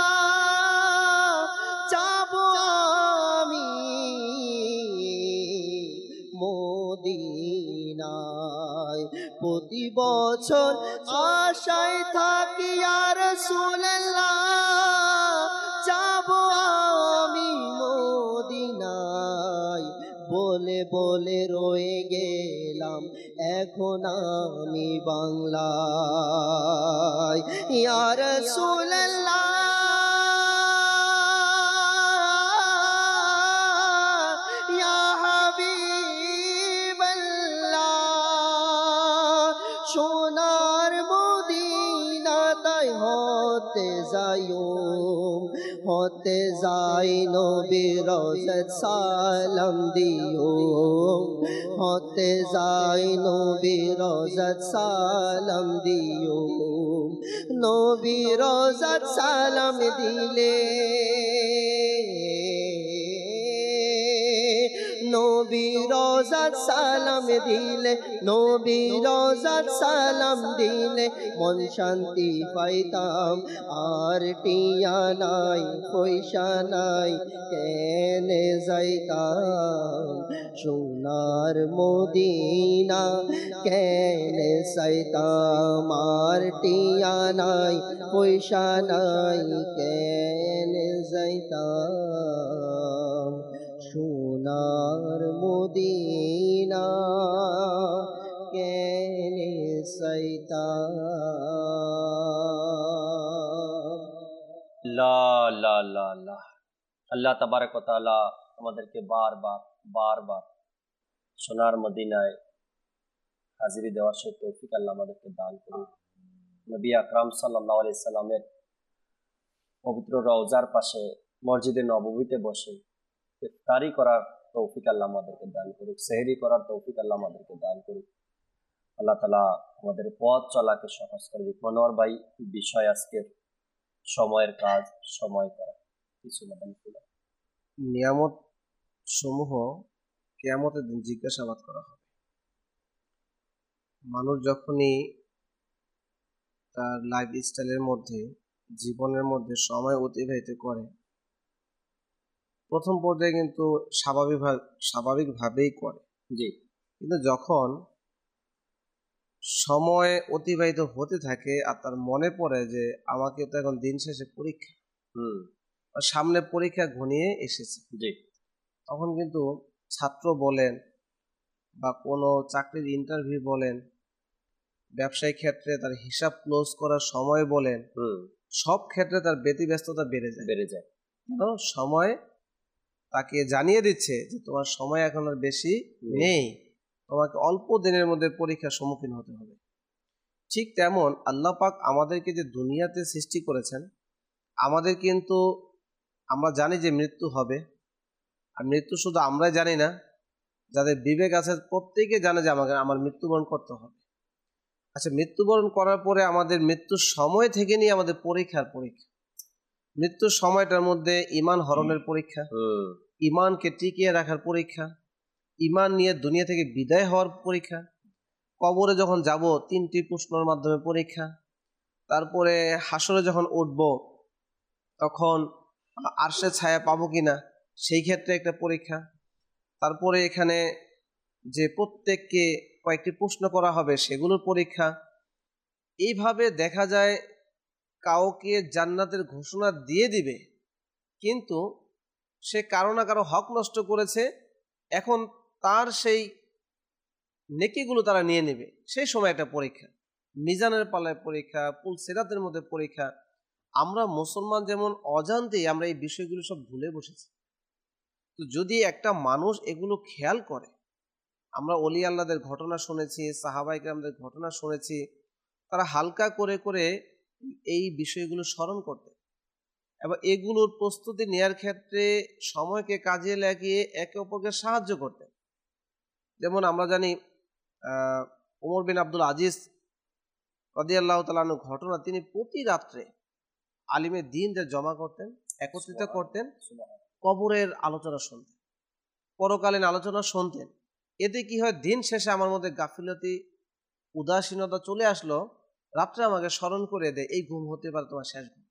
যাব আমি মদিনায়। প্রতি বছর আশায় থাকি ইয়া রাসূলুল্লাহ, যাব আমি মদিনায়। বলে বলে রয়ে গেলাম এখন আমি বাংলায়। ইয়া রাসূলুল্লাহ, ইয়া হাবিবাল্লাহ, সোনার মদিনা তাই হতে যাইও, হতে যাই নবীর রওজাত সালাম দিও, হতে যাই নবীর রওজাত সালাম দিও। নবীর রওজাত সালাম দিলে, নবীর রওজাত সালাম দিলে, নবীর রওজাত সালাম দিলে মন শান্তি পাইতাম। আর টিয়া নাই পয়সা নাই কেনে যাইতাম, সোনার মদিনা কেনে যাইতাম। আর টিয়া নাই পয়সা নাই কেনে যাইতাম, সোনার মদিনা কেনে যাইতাম। লা লা লা লা। আল্লাহ তাবারক ওয়া তাআলা আমাদেরকে বারবার বারবার সোনার মদিনায় হাজিরি দেওয়ার সেই তৌফিক আল্লাহ আমাদেরকে দান করুন। নবী আকরাম সাল্লাল্লাহু আলাইহি সাল্লামের পবিত্র রওজার পাশে মসজিদে নববীতে বসে ইফতারি করার তৌফিক আল্লাহ আমাদেরকে দান করুক, সেহরি করার তৌফিক আল্লাহ আমাদেরকে দান করুক। আল্লাহ তাআলা আমাদের পথ চলাকে সহজ করে দিক। মনোয়ার ভাই, বিষয় আজকের সময়ের কাজ সময় করা, কিছু নিয়ামত সমূহ কিয়ামতের দিন জিজ্ঞাসাবাদ করা হবে। মানুষ যখনই তার লাইফ স্টাইলের মধ্যে, জীবনের মধ্যে সময় অতিবাহিত করে, প্রথম পর্যায়ে কিন্তু স্বাভাবিকভাবেই করে, জি, কিন্তু যখন সময় অতিবাহিত হতে থাকে আর তার মনে পড়ে যে আমাকে তো এখন দিন শেষে পরীক্ষা, সামনে পরীক্ষা ঘনিয়ে এসেছে, জি, তখন কিন্তু ছাত্র বলেন বা কোনো চাকরির ইন্টারভিউ বলেন, ব্যবসায়িক ক্ষেত্রে তার হিসাব ক্লোজ করার সময় বলেন, সব ক্ষেত্রে তার ব্যতিব্যস্ততা বেড়ে যায়। কেন? সময় তাকে জানিয়ে দিচ্ছে যে তোমার সময় এখন আর বেশি নেই, তোমাকে অল্প দিনের মধ্যে পরীক্ষার সম্মুখীন হতে হবে। ঠিক তেমন আল্লাহ পাক আমাদেরকে যে দুনিয়াতে সৃষ্টি করেছেন, আমাদের কিন্তু আমরা জানি যে মৃত্যু হবে, আর মৃত্যু শুধু আমরাই জানি না, যাদের বিবেক আছে প্রত্যেকে জানে যে আমার মৃত্যুবরণ করতে হবে। আচ্ছা, মৃত্যুবরণ করার পরে আমাদের মৃত্যুর সময় থেকে নিয়ে আমাদের পরীক্ষা, মৃত্যুর সময়টার মধ্যে ঈমান হরণের পরীক্ষা, ঈমানকে টিকিয়ে রাখার পরীক্ষা, ঈমান নিয়ে দুনিয়া থেকে বিদায় হওয়ার পরীক্ষা, কবরে যখন যাব 3টি প্রশ্নের মাধ্যমে পরীক্ষা, তারপরে হাসরে যখন উঠব তখন আরশের ছায়া পাবো কিনা সেই ক্ষেত্রে একটা পরীক্ষা, তারপরে এখানে যে প্রত্যেককে কয়েকটি প্রশ্ন করা হবে সেগুলোর পরীক্ষা। এইভাবে দেখা যায় কাউকে জান্নাতের ঘোষণা দিয়ে দিবে, কিন্তু সে কারো না কারো হক নষ্ট করেছে, এখন তার সেই নেকিগুলো তারা নিয়ে নেবে, সেই সময় একটা পরীক্ষা, মিজানের পাল্লায় পরীক্ষা, পুল সিরাতের মধ্যে পরীক্ষা। আমরা মুসলমান যেমন অজান্তেই আমরা এই বিষয়গুলো সব ভুলে বসেছি। তো যদি একটা মানুষ এগুলো খেয়াল করে, আমরা ওলি আল্লাহদের ঘটনা শুনেছি, সাহাবায়ে কেরামদের ঘটনা শুনেছি, তারা হালকা করে করে এই বিষয়গুলো স্মরণ করতে এবং এগুলোর প্রস্তুতি নেওয়ার ক্ষেত্রে সময়কে কাজে লাগিয়ে একে অপরকে সাহায্য করতে। যেমন আমরা জানি ওমর বিন আব্দুল আজিজ রাদিয়াল্লাহু তাআলা আনহু ঘটনা, তিনি প্রতি রাত্রে আলিমের দিন যে জমা করতেন, একত্রিত করতেন, কবরের আলোচনা শুনতেন, পরকালীন আলোচনা শুনতেন। এতে কি হয়, দিন শেষে আমার মধ্যে গাফিলতি, উদাসীনতা চলে আসলো, রাত্রে আমাকে স্মরণ করে দেয় এই ঘুম হতে পারে তোমার শেষ ঘুম।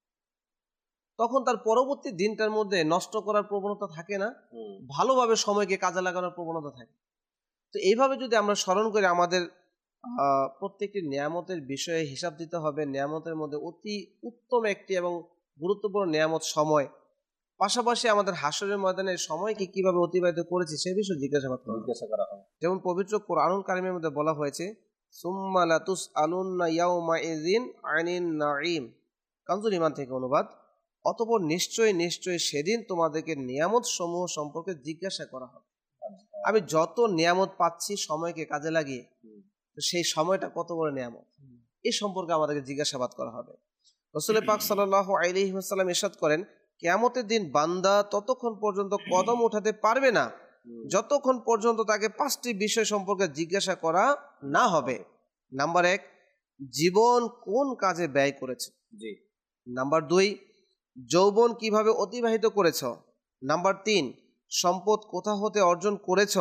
তখন তার পরবর্তী দিনটার মধ্যে নষ্ট করার প্রবণতা থাকে না, ভালোভাবে সময়কে কাজে লাগানোর প্রবণতা থাকে। তো এইভাবে যদি আমরা স্মরণ করি, আমাদের প্রত্যেকটি নিয়ামতের বিষয়ে হিসাব দিতে হবে। নিয়ামতের মধ্যে অতি উত্তম একটি এবং গুরুত্বপূর্ণ নিয়ামত সময়, পাশাপাশি আমাদের হাসরের ময়দানে সময়কে কিভাবে অতিবাহিত করেছি সে বিষয়ে জিজ্ঞাসা করা হবে। যেমন পবিত্র কোরআনুল কারিমের মধ্যে বলা হয়েছে, সুম্মা লাতুসআলুন্না ইয়াউমা ইযিন আনিন নাঈম, কানজুল ঈমান থেকে অনুবাদ, অতঃপর নিশ্চয়ই নিশ্চয়ই সেদিন তোমাদেরকে নিয়ামত সমূহ সম্পর্কে জিজ্ঞাসা করা হবে। আমি যত নিয়ামত পাচ্ছি সময়কে কাজে লাগিয়ে, তো সেই সময়টা কত বড় নিয়ামত, এই সম্পর্কে আমাদেরকে জিজ্ঞাসাবাদ করা হবে। রাসূল পাক সাল্লাল্লাহু আলাইহি ওয়াসাল্লাম ইরশাদ করেন, কিয়ামতের দিন বান্দা ততক্ষণ পর্যন্ত কদম উঠাতে পারবে না যতক্ষণ পর্যন্ত তাকে 5টি বিষয় সম্পর্কে জিজ্ঞাসা করা না হবে। নাম্বার 1, জীবন কোন কাজে ব্যয় করেছ। নাম্বার 2, যৌবন কিভাবে অতিবাহিত করেছ। নাম্বার 3, সম্পদ কোথা হতে অর্জন করেছ।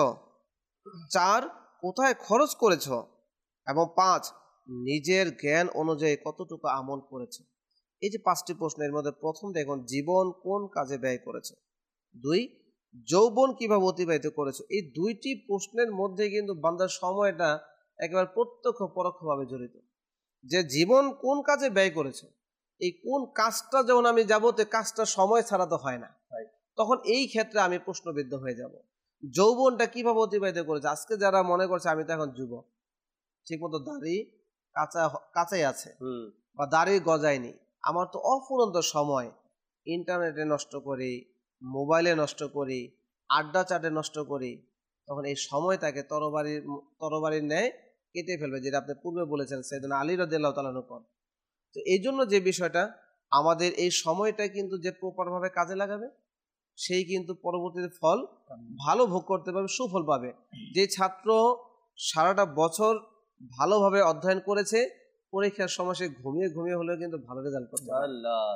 4, কোথায় খরচ করেছ। এবং 5, নিজের জ্ঞান অনুযায়ী কতটুকু আমল করেছ। এই যে 5টি প্রশ্নের মধ্যে প্রথম দেখুন, জীবন কোন কাজে ব্যয় করেছ। 2, যৌবন কিভাবে অতিবাহিত করেছ। এই 2টি প্রশ্নের মধ্যে কিন্তু বান্দার সময়টা একেবারে প্রত্যক্ষ পরোক্ষভাবে জড়িত। যে জীবন কোন কাজে ব্যয় করেছে, এই কোন কাজটা যখন আমি যাবো, তো কাজটা সময় ছাড়া তো হয় না, তখন এই ক্ষেত্রে আমি প্রশ্নবিদ্ধ হয়ে যাব। যৌবনটা কিভাবে অতিবাহিত করেছে। আজকে যারা মনে করছে আমি তো এখন যুবক, ঠিক মতো দাড়ি কাঁচাই আছে বা দাড়ি গজায়নি, আমার তো অফুরন্ত সময় ইন্টারনেটে নষ্ট করি, মোবাইলে নষ্ট করি, আড্ডা চাটে নষ্ট করি, তখন এই সময়টাকে তরবারির ন্যায় কেটে ফেলবে, যেটা আপনি পূর্বে বলেছেন সাইয়েদনা আলী রাদিয়াল্লাহু তাআলা আনহু। তো এই জন্য যে বিষয়টা, আমাদের এই সময়টা কিন্তু যে প্রপারভাবে কাজে লাগাবে, সেই কিন্তু পরবর্তীতে ফল ভালো ভোগ করতে পারবে, সুফল পাবে। যে ছাত্র সারাটা বছর ভালোভাবে অধ্যয়ন করেছে, পরীক্ষার সময় সে ঘুমিয়ে ঘুমিয়ে হলেও কিন্তু ভালো রেজাল্ট করতে পারে।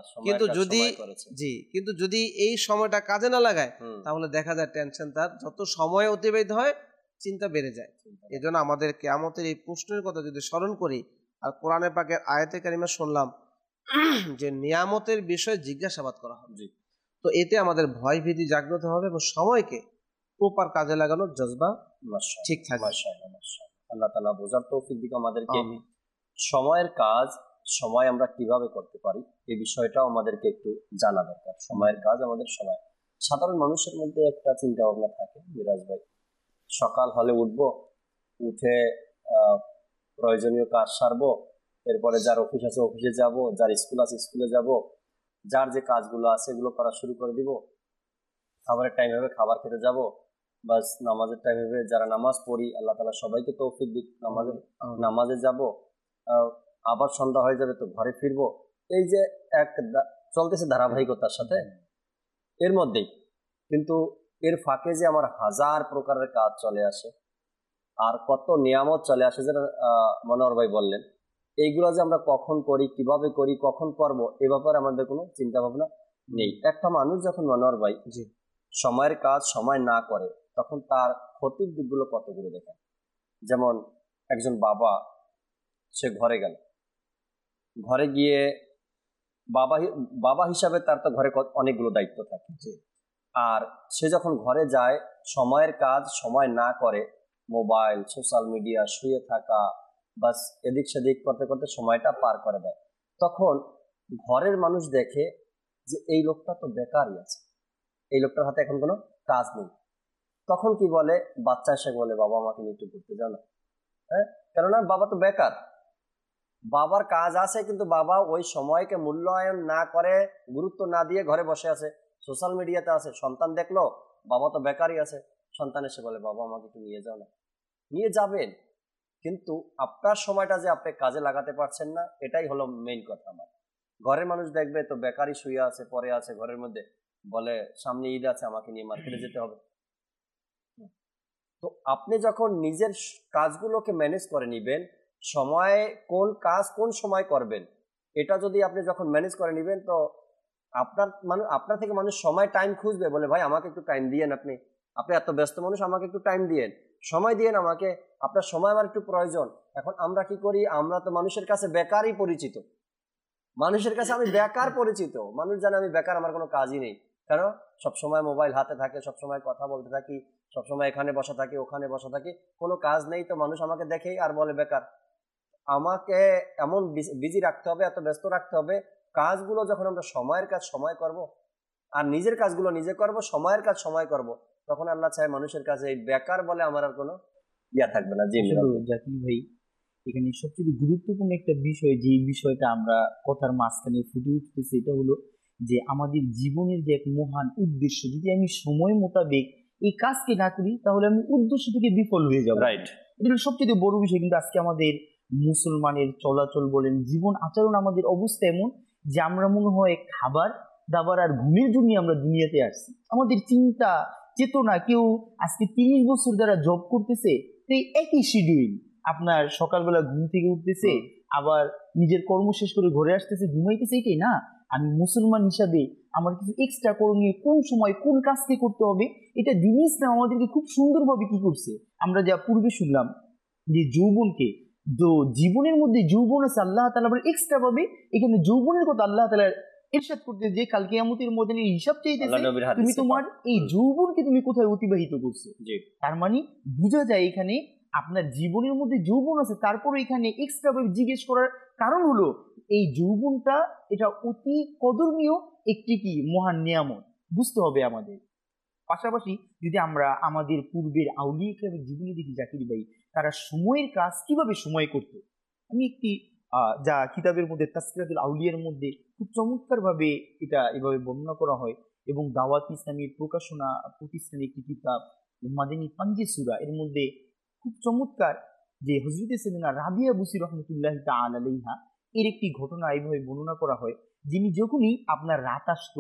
কিন্তু যদি এই সময়টা কাজে না লাগায়, তাহলে দেখা যায় টেনশন, তার যত সময় অতিবাহিত হয় চিন্তা বেড়ে যায়। এই জন্য আমাদের কিয়ামতের এই প্রশ্নের কথা যদি স্মরণ করি, আর কোরআনে পাকের আয়াতে কারিমা শুনলাম যে নিয়ামতের বিষয়ে জিজ্ঞাসাবাদ করা হবে, তো এতে আমাদের ভয় ভীতি জাগ্রত হবে এবং সময়কে প্রপার কাজে লাগানোর জজবা ঠিক থাকবে। আল্লাহ তাআলা বোঝার তৌফিক দিক আমাদেরকে। সময়ের কাজ সময় আমরা কিভাবে করতে পারি এই বিষয়টাও আমাদেরকে একটু জানা দরকার। সময়ের কাজ আমাদের সময়, সাধারণ মানুষের মধ্যে একটা চিন্তা ভাবনা থাকে, মিরাজ ভাই, সকাল হলে উঠে প্রয়োজনীয় কাজ সারবো, এরপরে যার অফিস আছে অফিসে যাব, যার স্কুল আছে স্কুলে যাব, যার যে কাজগুলো আছে এগুলো করা শুরু করে দিব, খাবারের টাইম হবে খাবার খেতে যাব, বাস নামাজের টাইম হবে, যারা নামাজ পড়ি আল্লাহ তাআলা সবাইকে তৌফিক দিক, নামাজে যাব, আবার সন্ধ্যা হয়ে যাবে তো ঘরে ফিরবো। এই যে এক চলতেছে ধারাবাহিকতার সাথে, এর মধ্যেই কিন্তু এর ফাঁকে যে আমার হাজার প্রকারের কাজ চলে আসে, আর কত নিয়ামত চলে আসে, যেটা মনোহর ভাই বললেন, এইগুলো যে আমরা কখন করি, কিভাবে করি, কখন করবো, এ ব্যাপারে আমাদের কোনো চিন্তা ভাবনা নেই। একটা মানুষ যখন, মনোহর ভাই, সময়ের কাজ সময় না করে, তখন তার ক্ষতির দিকগুলো কতগুলো দেখেন। যেমন একজন বাবা, সে ঘরে গিয়ে বাবা হিসাবে তার তো ঘরে অনেকগুলো দায়িত্ব থাকে, আর সে যখন ঘরে যায়, সময়ের কাজ সময় না করে, মোবাইল, সোশ্যাল মিডিয়া, শুয়ে থাকা, বাস এদিক সেদিক করতে করতে সময়টা পার করে দেয়। তখন ঘরের মানুষ দেখে যে এই লোকটা তো বেকারই আছে, এই লোকটার হাতে এখন কোনো কাজ নেই। তখন কি বলে, বাচ্চা এসে বলে, বাবা আমাকে নিয়ে একটু ঘুরতে যাও না। হ্যাঁ, কেননা বাবা তো বেকার, বাবার কাজ আছে, কিন্তু বাবা ওই সময়কে মূল্যায়ন না করে, গুরুত্ব না দিয়ে ঘরে বসে আছে, সোশ্যাল মিডিয়াতে আছে। সন্তান দেখলো বাবা তো বেকারই আছে, সন্তান এসে বলে, বাবা আমাকে একটু নিয়ে যাও না। নিয়ে যাবেন, কিন্তু আপনার সময়টা যে আপনি কাজে লাগাতে পারছেন না, এটাই হলো মেইন কথা। আমার ঘরের মানুষ দেখবে তো বেকারই শুয়ে আছে, পরে আছে ঘরের মধ্যে, বলে সামনে ঈদ আছে, আমাকে নিয়ে মার্কেটে যেতে হবে। তো আপনি যখন নিজের কাজগুলোকে ম্যানেজ করে নিবেন, সময় কোন কাজ কোন সময় করবেন, এটা যদি আপনি যখন ম্যানেজ করে নেবেন, তো আপনার থেকে মানুষ সময় টাইম খুঁজবে, বলে ভাই আমাকে একটু টাইম দিয়েন, আপনি আপনি এত ব্যস্ত মানুষ, আমাকে একটু টাইম দিয়েন, সময় দিয়েন আমাকে, আপনার সময় আমার একটু প্রয়োজন। এখন আমরা কি করি, আমরা তো মানুষের কাছে বেকারই পরিচিত, মানুষের কাছে আমি বেকার পরিচিত, মানুষ জানে আমি বেকার, আমার কোনো কাজই নেই। কেন? সবসময় মোবাইল হাতে থাকে, সবসময় কথা বলতে থাকি, সবসময় এখানে বসা থাকি, ওখানে বসা থাকি, কোনো কাজ নেই, তো মানুষ আমাকে দেখেই আর বলে বেকার। আমাকে এমন বিজি রাখতে হবে, এত ব্যস্ত রাখতে হবে, কাজগুলো যখন আমরা সময়ের কাজ সময় করব, আর নিজের কাজগুলো নিজে করব, সময়ের কাজ সময় করব, তখন আল্লাহ চায় মানুষের কাছে এই বেকার বলে আমার আর কোনো ইয়া থাকবে না। জি জাকির ভাই, এখানে সবচেয়ে গুরুত্বপূর্ণ একটা বিষয়, যে বিষয়টা আমরা কথার মাঝখানে ফুটে উঠতেছে, এটা হলো যে আমাদের জীবনের যে এক মহান উদ্দেশ্য, যদি আমি সময় মোতাবেক এই কাজকে না করি তাহলে আমি উদ্দেশ্য থেকে বিফল হয়ে যাব। রাইট, এটা হলো সবচেয়ে বড় বিষয়। কিন্তু আজকে আমাদের মুসলমানের চলাচল বলেন, জীবন আচরণ, আমাদের অবস্থা এমন যে আমরা মনে হয় খাবার দাবার আর ঘুমের জন্য আমরা দুনিয়াতে আসছি। আমাদের চিন্তা চেতনা, কেউ আজকে 30 বছর যারা জব করতেছে, এই একই শিডিউল, আপনার সকালবেলা ঘুম থেকে উঠতেছে, আবার নিজের কর্ম শেষ করে ঘরে আসতেছে, ঘুমাইতেছে, এটাই না। আমি মুসলমান হিসাবে আমার কিছু এক্সট্রা করণীয়, কোন সময় কোন কাজকে করতে হবে, এটা দিন ইসলাম আমাদেরকে খুব সুন্দরভাবে কি করছে। আমরা যা পূর্বে শুনলাম যে যৌবনকে, তো জীবনের মধ্যে যৌবন আছে, আল্লাহ তাআলা আবার এক্সট্রা ভাবে এখানে যৌবনের কথা আল্লাহ তাআলা ইরশাদ করতে, যে কাল কিয়ামতের ময়দানে হিসাব চাইতেছে, তুমি তোমার এই যৌবনকে তুমি কোথায় অতিবাহিত করছো। তার মানে বোঝা যায় এখানে আপনার জীবনের মধ্যে যৌবন আছে, তারপরে এখানে এক্সট্রা ভাবে জিজ্ঞেস করার কারণ হলো এই যৌবনটা এটা অতি কদরনীয় একটি কি মহান নিয়ামত, বুঝতে হবে আমাদের। পাশাপাশি যদি আমরা আমাদের পূর্বের আউলিয়া কেরামের জীবনে দেখি জাকির ভাই, তারা সময়ের কাজ কিভাবে সময় করত। আমি একটি যা কিতাবের মধ্যে তাসকিরাতুল আউলিয়ার মধ্যে খুব চমৎকার ভাবে এটা এভাবে বর্ণনা করা হয়, এবং দাওয়াত ইসলামীর প্রকাশনা প্রতিষ্ঠানে একটি কিতাব মাদানী পাঞ্জে সূরা, এর মধ্যে খুব চমৎকার যে হযরতে সাইয়েদনা রাবিয়া বুসরি রাহমাতুল্লাহ তাআলা আলাইহা এর একটি ঘটনা এইভাবে বর্ণনা করা হয়। যিনি যখনই আপনার রাত আসতো,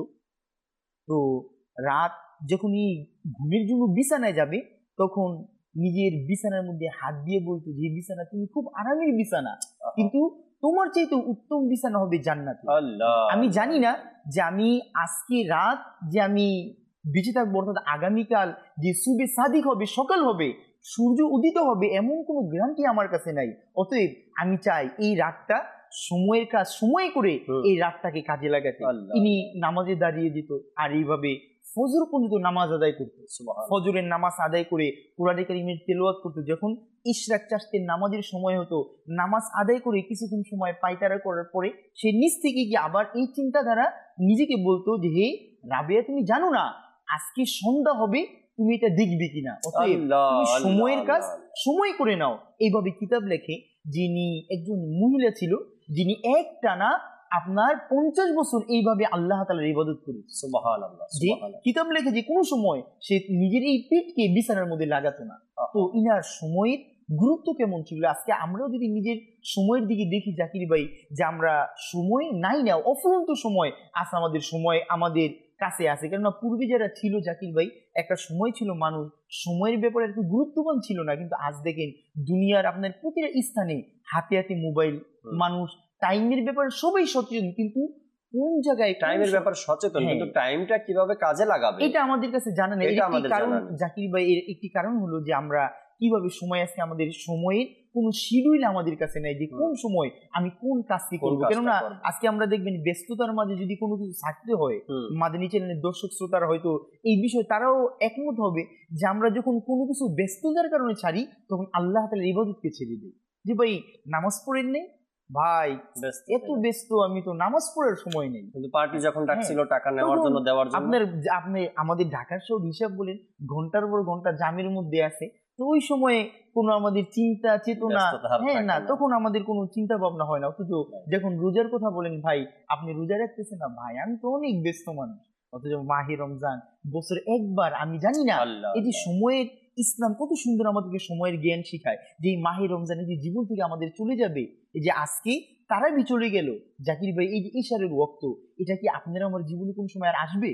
তো রাত যখনই ঘুমের জন্য বিছানায় যাবে, তখন নিজের বিছানার মধ্যে হাত দিয়ে বলতো যে বিছানা তুমি খুব আরামের বিছানা, কিন্তু তোমার চাইতে উত্তম বিছানা হবে জান্নাতে। আমি জানি না যে আমি আজকে রাত যে আমি বেঁচে থাকবো, অর্থাৎ আগামীকাল যে সুবে সাদিক হবে, সকাল হবে, সূর্য উদিত হবে, এমন কোনো গ্যারান্টি আমার কাছে নাই। অতএব আমি চাই এই রাতটা সময়ের কাজ সময় করে এই রাতটাকে কাজে লাগাতে। ইনি নামাজে দাঁড়িয়ে যেত, আর এইভাবে ফজর পর্যন্ত নামাজ আদায় করতো। ফজরের নামাজ আদায় করে কোরআন কারীমের তেলাওয়াত করতো। যখন ইশরাক চাষতের নামাজের সময় হতো, নামাজ আদায় করে কিছুক্ষণ সময় পায়তারা করার পরে সে নিজ থেকে গিয়ে আবার এই চিন্তাধারা নিজেকে বলতো যে হে রাবিয়া, তুমি জানো না আজকে সন্ধ্যা হবে, তুমি এটা দেখবে কিনা, অতএব তুমি সময়ের কাজ সময় করে নাও। এইভাবে কিতাব লেখে, যিনি একজন মহিলা ছিল, যিনি একটানা আপনার 50 বছর এইভাবে আল্লাহ তাআলার ইবাদত করে। সুবহানাল্লাহ। যে কিতাব লেখে যে কোনো সময় সে নিজের এই পেটকে বিছানার মধ্যে লাগাতো না। তো ইনার সময়ের গুরুত্ব কেমন ছিল। আজকে আমরাও যদি নিজের সময়ের দিকে দেখি জাকির ভাই, যে আমরা সময় নাই না, অফুরন্ত সময় আছে, আমাদের সময় আমাদের কাছে আছে। কেননা পূর্বে যারা ছিল জাকির ভাই, একটা সময় ছিল মানুষ সময়ের ব্যাপারে একটু গুরুত্ববান ছিল না, কিন্তু আজ দেখেন দুনিয়ার আপনার প্রতিটা স্থানে হাতে হাতে মোবাইল, মানুষ টাইমের ব্যাপারে সবাই সচেতন, কিন্তু কোন জায়গায় টাইমের ব্যাপারে সচেতন, কিন্তু টাইমটা কিভাবে কাজে লাগাবে এটা আমাদের কাছে জানা নেই। একটি কারণ জাকির ভাই, এর একটি কারণ হলো যে আমরা কিভাবে সময় আছে, আমাদের সময়ের কোনো শিডিউল আমাদের কাছে নেই, যে কোন সময় আমি কোন কাজটি করবো। কেননা আজকে আমরা দেখবেন ব্যস্ততার মাঝে যদি কোনো কিছু থাকতে হয়, মাদানী চ্যানেলের দর্শক শ্রোতারা হয়তো এই বিষয়ে তারাও একমত হবে যে আমরা যখন কোনো কিছু ব্যস্ততার কারণে ছাড়ি, তখন আল্লাহ তাআলার ইবাদতকে ছেড়ে দিই। যে ভাই নামাজ পড়েন নেই ভাই, এত ব্যস্ত, আমি তো নামাজ পড়ার সময় নেই। কিন্তু পার্টি যখন ডাকছিল টাকা নেওয়ার জন্য, দেওয়ার জন্য, আপনি আমাদের ঢাকার শহর হিসাব বলেন, ঘন্টার পর ঘন্টা জামের মধ্যে আছে, তো ওই সময়ে কোনো আমাদের চিন্তা চেতনা না, তখন আমাদের কোনো চিন্তা ভাবনা হয় না। অথচ যখন রোজার কথা বলেন, ভাই আপনি রোজা রাখতেছেন না, ভাই আমি তো অনেক ব্যস্ত মানুষ। অথচ মাহে রমজান বছর একবার, আমি জানি না এই যে সময়ের ইসলাম কত সুন্দর আমাদেরকে সময়ের জ্ঞান শিখায়, যে এই মাহে রমজানে যে জীবন থেকে আমাদের চলে যাবে, এই যে আজকে তারাবি চলে গেল জাকির ভাই, এই যে ইশারের ওয়াক্ত, এটা কি আপনারা আমার জীবনে কোন সময় আর আসবে?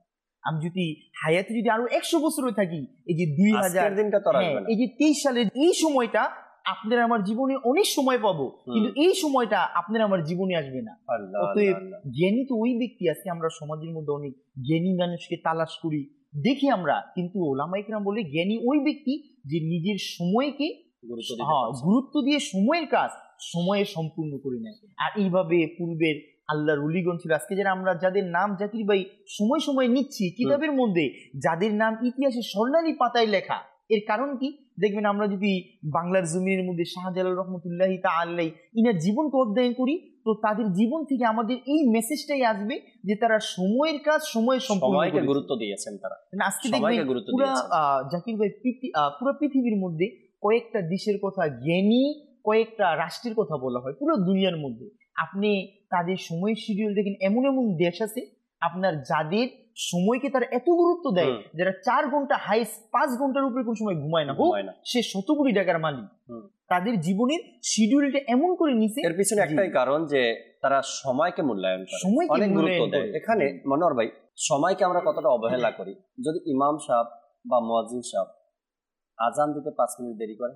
আমি যদি হায়াতে যদি আরো 100 বছর থাকি, এই যে 2000 এই যে 23 সালের এই সময়টা আপনার আমার জীবনে অনেক সময় পাবো, কিন্তু এই সময়টা আপনার আমার জীবনে আসবে না। অতএব জ্ঞানী তো ওই ব্যক্তি, আজকে আমরা সমাজের মধ্যে অনেক জ্ঞানী মানুষকে তালাশ করি, দেখি আমরা, কিন্তু ওলামা ইকরাম বলে জ্ঞানী ওই ব্যক্তি যে নিজের সময়কে গুরুত্ব দিয়ে সময়ের কাজ সময়ে সম্পূর্ণ করে নেয়। আর এইভাবে পূর্বের আল্লাহর ওলিগণ ছিল। আজকে যারা আমরা যাদের নাম জাকির ভাই সময় সময় নিচ্ছি কিতাবের মধ্যে, যাদের নাম ইতিহাসে স্বর্ণালী পাতায় লেখা, এর কারণ কি দেখবেন, আমরা যদি বাংলার জমিনের মধ্যে শাহজালাল রহমতুল্লাহি তাআলা ইনার জীবনকে অধ্যয়ন করি, তো তাদের জীবন থেকে আমাদের এই মেসেজটাই আসবে যে তারা সময়ের কাজ সময়ে সময়কে গুরুত্ব দিয়েছেন। তারা আজকে দেখবেন পুরা জাকির ভাই পুরো পৃথিবীর মধ্যে কয়েকটা দেশের কথা, জ্ঞানী কয়েকটা রাষ্ট্রের কথা বলা হয় পুরো দুনিয়ার মধ্যে। আপনি তাদের সময়ের শিডিউল দেখেন, এমন এমন দেশ আছে আপনার যাদের সময়কে তারা এত গুরুত্ব দেয়, যারা 4 ঘন্টা হাইস্ট 5 ঘন্টার উপরে কোন সময় ঘুমায় না, হোক সে 100 কোটি টাকার মালিক, তাদের জীবনের শিডিউলটা এমন করে নিছে। এর পিছনে একটাই কারণ যে তারা সময়কে মূল্যায়ন করে, অনেক গুরুত্ব দেয়। এখানে মনোয়ার ভাই, সময়কে আমরা কতটা অবহেলা করি। যদি ইমাম সাহেব বা মুয়াজ্জিন সাহেব আজান দিতে 5 মিনিট দেরি করে,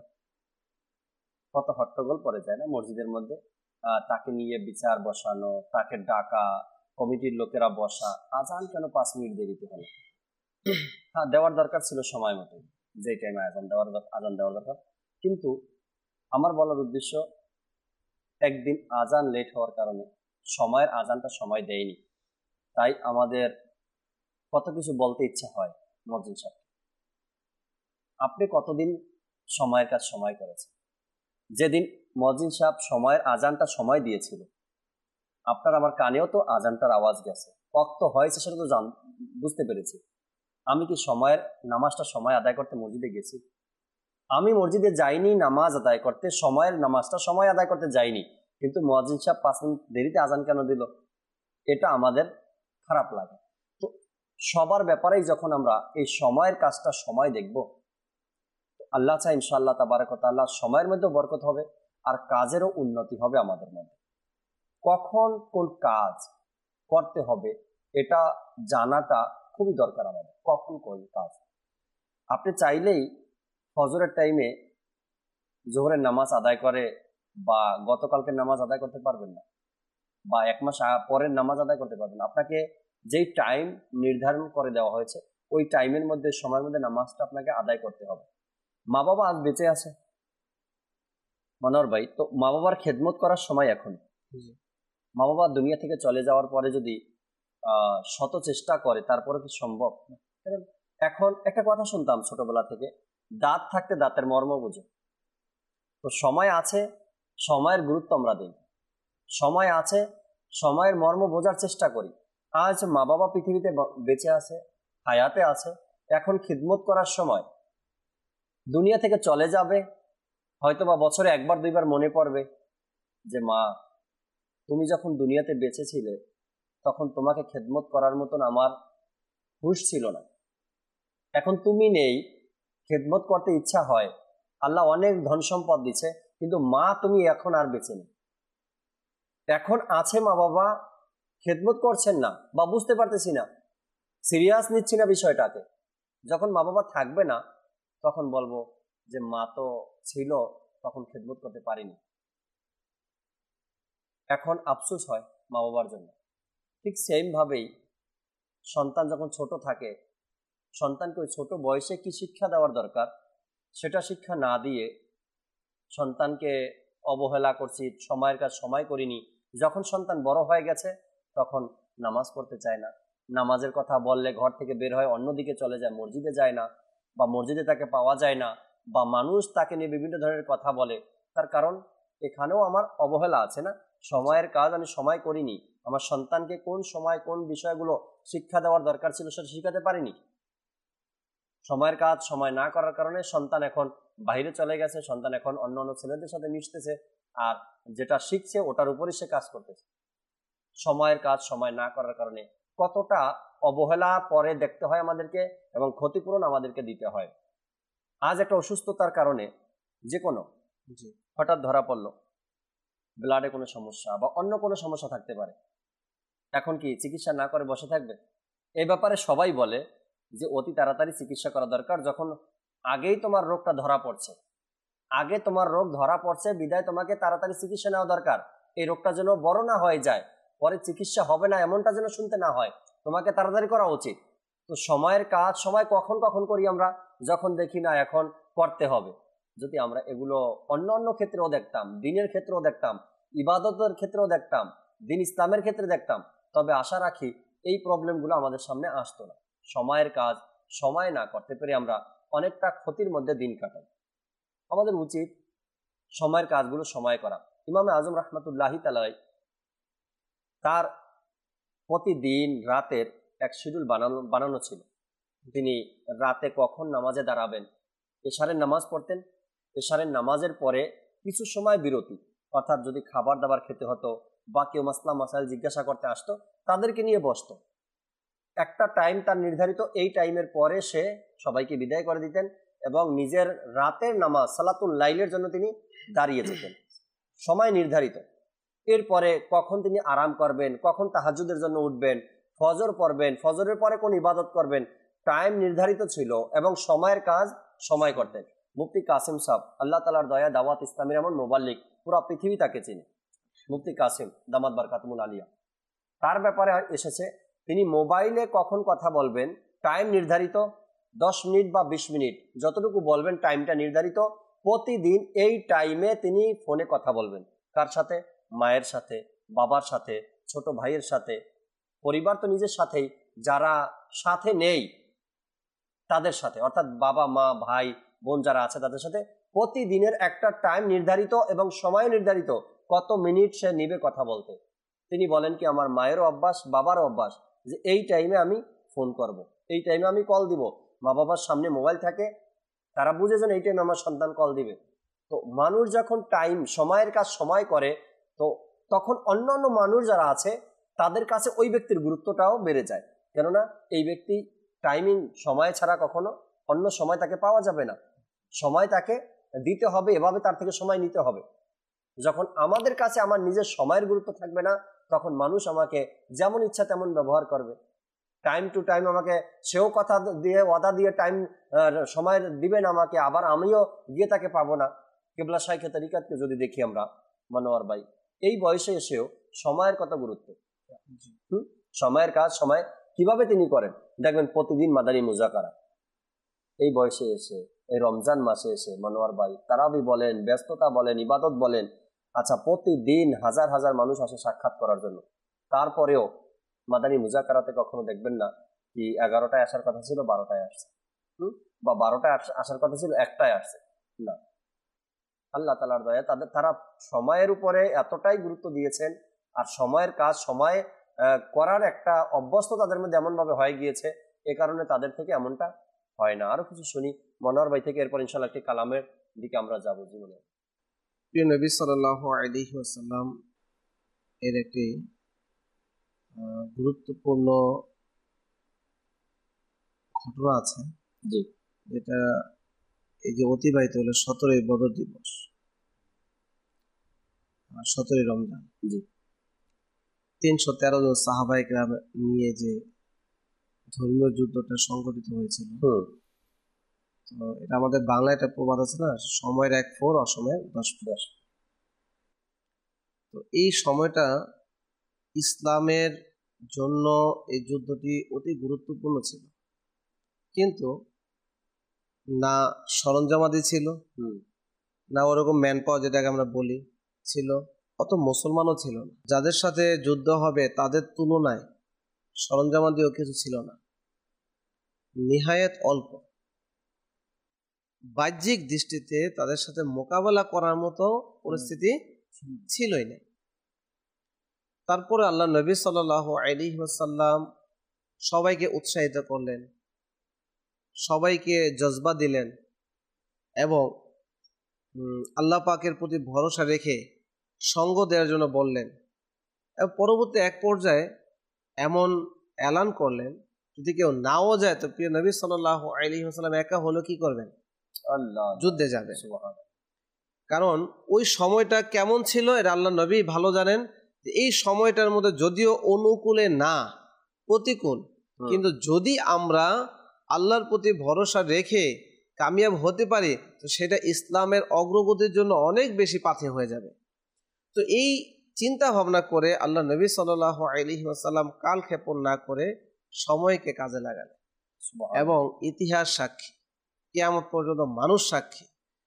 কত হট্টগোল পড়ে যায় না মসজিদের মধ্যে, তাকে নিয়ে বিচার বসানো, তাকে ডাকা, কমিটির লোকেরা বসা, আজান কেন 5 মিনিট দেরিতে হলো? হ্যাঁ, দেওয়ার দরকার ছিল সময় মতো, যে টাইমে আজান দেওয়ার দরকার। কিন্তু আমার বলার উদ্দেশ্য, একদিন আজান লেট হওয়ার কারণে সময়ের আজানটা সময় দেয়নি, তাই আমাদের কত কিছু বলতে ইচ্ছা হয়। মুয়াজ্জিন সাহেব, আপনি কতদিন সময়ের কাজ সময় করেছেন? যেদিন মুয়াজ্জিন সাহেব সময়ের আজানটা সময় দিয়েছিল, আপনার আমার কানেও তো আজানটার আওয়াজ গেছে, ওয়াক্ত হয়েছে সেটা তো বুঝতে পেরেছি। আমি কি সময়ের নামাজটা সময় আদায় করতে মসজিদে গেছি? আমি মসজিদে যাইনি নামাজ আদায় করতে, সময়ের নামাজটা সময় আদায় করতে যাইনি, কিন্তু মুয়াজ্জিন সাহেব 5 মিনিট দেরিতে আজান কেন দিল? এটা আমাদের খারাপ লাগে। তো সবার ব্যাপারেই যখন আমরা এই সময়ের কাজটা সময় দেখব, আল্লাহ চাই ইনশাআল্লাহ তাবারাক ওয়া তাআলা সময়ের মধ্যে বরকত হবে আর কাজেরও উন্নতি হবে আমাদের মধ্যে। কখন কোন কাজ করতে হবে এটা জানাটা খুবই দরকার আমাদের, কখন কোন কাজ। আপনি চাইলেই ফজরের টাইমে জোহরের নামাজ আদায় করে বা গতকালকের নামাজ আদায় করতে পারবেন না, বা 1 মাস পরের নামাজ আদায় করতে পারবেন না। আপনাকে যেই টাইম নির্ধারণ করে দেওয়া হয়েছে ওই টাইমের মধ্যে, সময়ের মধ্যে নামাজটা আপনাকে আদায় করতে হবে। মা বাবা আজ বেঁচে আছে মনোয়ার ভাই, তো মা বাবার খেদমত করার সময় এখন। মা বাবা দুনিয়া থেকে চলে যাওয়ার পরে যদি শত চেষ্টা করে, তারপরে কি সম্ভব? এখন একটা কথা শুনতাম ছোটবেলা থেকে, দাঁত থাকতে দাঁতের মর্ম বুঝো। তো সময় আছে, সময়ের গুরুত্ব আমরা দিই, সময় আছে, সময়ের মর্ম বোঝার চেষ্টা করি। আজ মা বাবা পৃথিবীতে বেঁচে আছে, হায়াতে আছে, এখন খিদমত করার সময়। দুনিয়া থেকে চলে যাবে, হয়তোবা বছরে 1-2 বার মনে পড়বে যে মা, তুমি যখন দুনিয়াতে বেঁচে ছিলে তখন তোমাকে খেদমত করার মতন আমার হুঁশ ছিল না, এখন তুমি নেই, খেদমত করতে ইচ্ছা হয়, আল্লাহ অনেক ধন সম্পদ দিচ্ছে, কিন্তু মা তুমি এখন আর বেঁচে নেই। এখন আছে মা বাবা, খেদমত করছেন না বা বুঝতে পারতেছি না, সিরিয়াস নিচ্ছি না বিষয়টাকে। যখন মা বাবা থাকবে না তখন বলবো যে মা তো ছিল, তখন খেদমত করতে পারিনি। এখন আফসোস হয় মা বাবার জন্য। ঠিক সেম ভাবেই সন্তান যখন ছোট থাকে, সন্তানকে ওই ছোট বয়সে কি শিক্ষা দেওয়ার দরকার সেটা শিক্ষা না দিয়ে সন্তানকে অবহেলা করছি, সময়ের কাজ সময় করিনি। যখন সন্তান বড় হয়ে গেছে তখন নামাজ পড়তে চায় না, নামাজের কথা বললে ঘর থেকে বের হয় অন্যদিকে চলে যায়, মসজিদে যায় না, বা মসজিদে তাকে পাওয়া যায় না, বা মানুষ তাকে নিয়ে বিভিন্ন ধরনের কথা বলে। তার কারণ এখানেও আমার অবহেলা আছে না, সময়ের কাজ আমি সময় করিনি, আমার সন্তানকে কোন সময় কোন বিষয়গুলো শিক্ষা দেওয়ার দরকার ছিল সেটা শিখাতে পারিনি। সময়ের কাজ সময় না করার কারণে সন্তান এখন বাইরে চলে গেছে, সন্তান এখন অন্য অন্য ছেলেদের সাথে মিশতেছে, আর যেটা শিখছে ওটার উপরই সে কাজ করতেছে। সময়ের কাজ সময় না করার কারণে কতটা অবহেলা পরে দেখতে হয় আমাদেরকে, এবং ক্ষতিপূরণ আমাদেরকে দিতে হয়। আজ একটা অসুস্থতার কারণে যে কোনো হঠাৎ ধরা পড়লো, ব্লাডে কোনো সমস্যা বা অন্য কোনো সমস্যা থাকতে পারে, এখন কি চিকিৎসা না করে বসে থাকবে? এই ব্যাপারে সবাই বলে যে অতি তাড়াতাড়ি চিকিৎসা করা দরকার, যখন আগেই তোমার রোগটা ধরা পড়ছে, আগে তোমার রোগ ধরা পড়ছে, বিদায় তোমাকে তাড়াতাড়ি চিকিৎসা নেওয়া দরকার। এই রোগটা যেন বড় না হয়ে যায়, পরে চিকিৎসা হবে না এমনটা যেন শুনতে না হয়, তোমাকে তাড়াতাড়ি করা উচিত। তো সময়ের কাজ সময় কখন কখন করি আমরা? যখন দেখি না এখন করতে হবে। যদি আমরা এগুলো অন্য অন্য ক্ষেত্রেও দেখতাম, দিনের ক্ষেত্রেও দেখতাম, ইবাদতের ক্ষেত্রেও দেখতাম, দিন ইসলামের ক্ষেত্রে দেখতাম, তবে আশা রাখি এই প্রবলেমগুলো আমাদের সামনে আসতো না। সময়ের কাজ সময় না করতে পেরে আমরা অনেকটা ক্ষতির মধ্যে দিন কাটাই। আমাদের উচিত সময়ের কাজগুলো সময় করা। ইমামে আজম রহমতুল্লাহি তাআলা তার প্রতিদিন রাতের এক শিডিউল বানানো ছিল। তিনি রাতে কখন নামাজে দাঁড়াবেন, এশারের নামাজ পড়তেন, এশারের নামাজের পরে কিছু সময় বিরতি, অর্থাৎ যদি খাবার দাবার খেতে হতো বা কেউ মাসলা মাসাইল জিজ্ঞাসা করতে আসতো, তাদেরকে নিয়ে বসতো। একটা টাইম তার নির্ধারিত, এই টাইমের পরে সে সবাইকে বিদায় করে দিতেন এবং নিজের রাতের নামাজ সালাতুল লাইলের জন্য তিনি দাঁড়িয়ে যেতেন, সময় নির্ধারিত। এরপরে কখন তিনি আরাম করবেন, কখন তাহাজ্জুদের জন্য উঠবেন, ফজর পড়বেন, ফজরের পরে কোন ইবাদত করবেন, টাইম নির্ধারিত ছিল এবং সময়ের কাজ সময় করতেন। মুফতি কাসিম সাহেব, আল্লাহ তাআলার দয়া, দাওয়াত ইসলামের এমন মোবাল্লিক, পুরো পৃথিবী তাকে চিনে, মুফতি কাসিম দামাত বারকাতুল আলিয়া। তার ব্যাপারে এসেছে তিনি মোবাইলে কখন কথা বলবেন, টাইম নির্ধারিত, 10 মিনিট বা 20 মিনিট যতটুকু বলবেন, টাইমটা নির্ধারিত। প্রতিদিন এই টাইমে তিনি ফোনে কথা বলবেন। কার সাথে? মায়ের সাথে, বাবার সাথে, ছোট ভাইয়ের সাথে, পরিবার তো নিজের সাথেই, যারা সাথে নেই তাদের সাথে, অর্থাৎ বাবা মা ভাই বোন যারা আছে তাদের সাথে প্রতিদিনের একটা টাইম নির্ধারিত এবং সময় নির্ধারিত, কত মিনিট সে নিবে কথা বলতে। তিনি বলেন কি, আমার মায়েরও অভ্যাস, বাবারও অভ্যাস, যে এই টাইমে আমি ফোন করব, এই টাইমে আমি কল দিব। মা বাবার সামনে মোবাইল থাকে, তারা বুঝে যান এই টাইমে আমার সন্তান কল দিবে। তো মানুষ যখন টাইম সময়ের কাজ সময় করে, তো তখন অন্য অন্য মানুষ যারা আছে তাদের কাছে ওই ব্যক্তির গুরুত্বটাও বেড়ে যায়। কেননা এই ব্যক্তি টাইমিং সময় ছাড়া কখনো অন্য সময় তাকে পাওয়া যাবে না, সময় তাকে দিতে হবে, এভাবে তার থেকে সময় নিতে হবে। যখন আমাদের কাছে আমার নিজের সময়ের গুরুত্ব থাকবে না, তখন মানুষ আমাকে যেমন ইচ্ছা তেমন ব্যবহার করবে। টাইম টু টাইম আমাকে, সেও কথা দিয়ে ওয়াদা দিয়ে টাইম সময় দিবেন আমাকে, আবার আমিও গিয়ে তাকে পাবো না। কেবলা শাইখে তরিকাতকে যদি দেখি আমরা, মনোয়ার ভাই এই বয়সে এসেও সময়ের কত গুরুত্ব, সময়ের কাজ সময় কিভাবে তিনি করেন দেখবেন। প্রতিদিন মাদানী মুজাকারা, এই বয়সে এসে, এই রমজান মাসে এসে মনোয়ার ভাই তারাবি বলেন, ব্যস্ততা বলেন, ইবাদত বলেন, আচ্ছা প্রতিদিন হাজার হাজার মানুষ আসে সাক্ষাৎ করার জন্য। তারপরেও মাদানী মুজাকারাতে কখনো দেখবেন না কি 11টায় আসার কথা ছিল 12টায় আসছে, বা 12টায় আসার কথা ছিল 1টায় আসছে না। আল্লাহ তাআলার দয়া, তারা সময়ের উপরে এতটাই গুরুত্ব দিয়েছেন, আর সময়ের কাজ সময় করার একটা অভ্যস্ত তাদের মধ্যে এমন ভাবে হয়ে গিয়েছে, এ কারণে তাদের থেকে এমনটা হয় না। আরো কিছু শুনি মনোয়ার ভাই থেকে, এরপর ইনশাআল্লাহ একটি কালামের দিকে আমরা যাবো। জীবনে প্রিয় নবী সাল্লাল্লাহু আলাইহি ওয়াসাল্লাম এর একটি গুরুত্বপূর্ণ ঘটনা আছে, যেটা এই যে অতিবাহিত হলো 17ই বদর দিবস, 17ই রমজান। 313 জন সাহাবায়ে কেরাম নিয়ে যে ধর্মীয় যুদ্ধটা সংগঠিত হয়েছিল, তো এটা আমাদের বাংলায় একটা প্রবাদ আছে না, সময়ের 1 ফোর অসময়ের 10 ফোর। তো এই সময়টা ইসলামের জন্য এই যুদ্ধটি অতি গুরুত্বপূর্ণ ছিল, কিন্তু না সরঞ্জামাদি ছিল, না ওরকম ম্যান পাওয়ার যেটাকে আমরা বলি ছিল, অত মুসলমানও ছিল না। যাদের সাথে যুদ্ধ হবে তাদের তুলনায় সরঞ্জামাদিও কিছু ছিল না, নিহায়াত অল্প। বাহ্যিক দৃষ্টিতে তাদের সাথে মোকাবেলা করার মতো পরিস্থিতি ছিলই না। তারপরে আল্লাহ নবী সাল্লাল্লাহু আলাইহি ওয়াসাল্লাম সবাইকে উৎসাহিত করলেন, সবাইকে জজবা দিলেন এবং আল্লাহ পাকের প্রতি ভরসা রেখে সঙ্গ দেওয়ার জন্য বললেন। এবং পরবর্তী এক পর্যায়ে এমন এলান করলেন, যদি কেউ নাও যায় তো প্রিয় নবী সাল্লাল্লাহু আলাইহি ওয়াসাল্লাম একা হলো কি করবেন? আল্লাহ যুদ্ধে যাবে। কারণ ওই সময়টা কেমন ছিল এটা আল্লাহ নবী ভালো জানেন। এই সময়টার মধ্যে যদিও অনুকূলে না, প্রতিকূল, কিন্তু যদি আমরা আল্লাহর প্রতি ভরসা রেখে কামিয়াব হতে পারি, তো সেটা ইসলামের অগ্রগতির জন্য অনেক বেশি পাথে হয়ে যাবে। তো এই চিন্তা ভাবনা করে আল্লাহ নবী সাল্লাল্লাহু আলাইহি ওয়াসাল্লাম কাল ক্ষেপণ না করে সময়কে কাজে লাগালেন এবং ইতিহাস সাক্ষী, কিয়ামত পর্যন্ত মানুষ সাক্ষী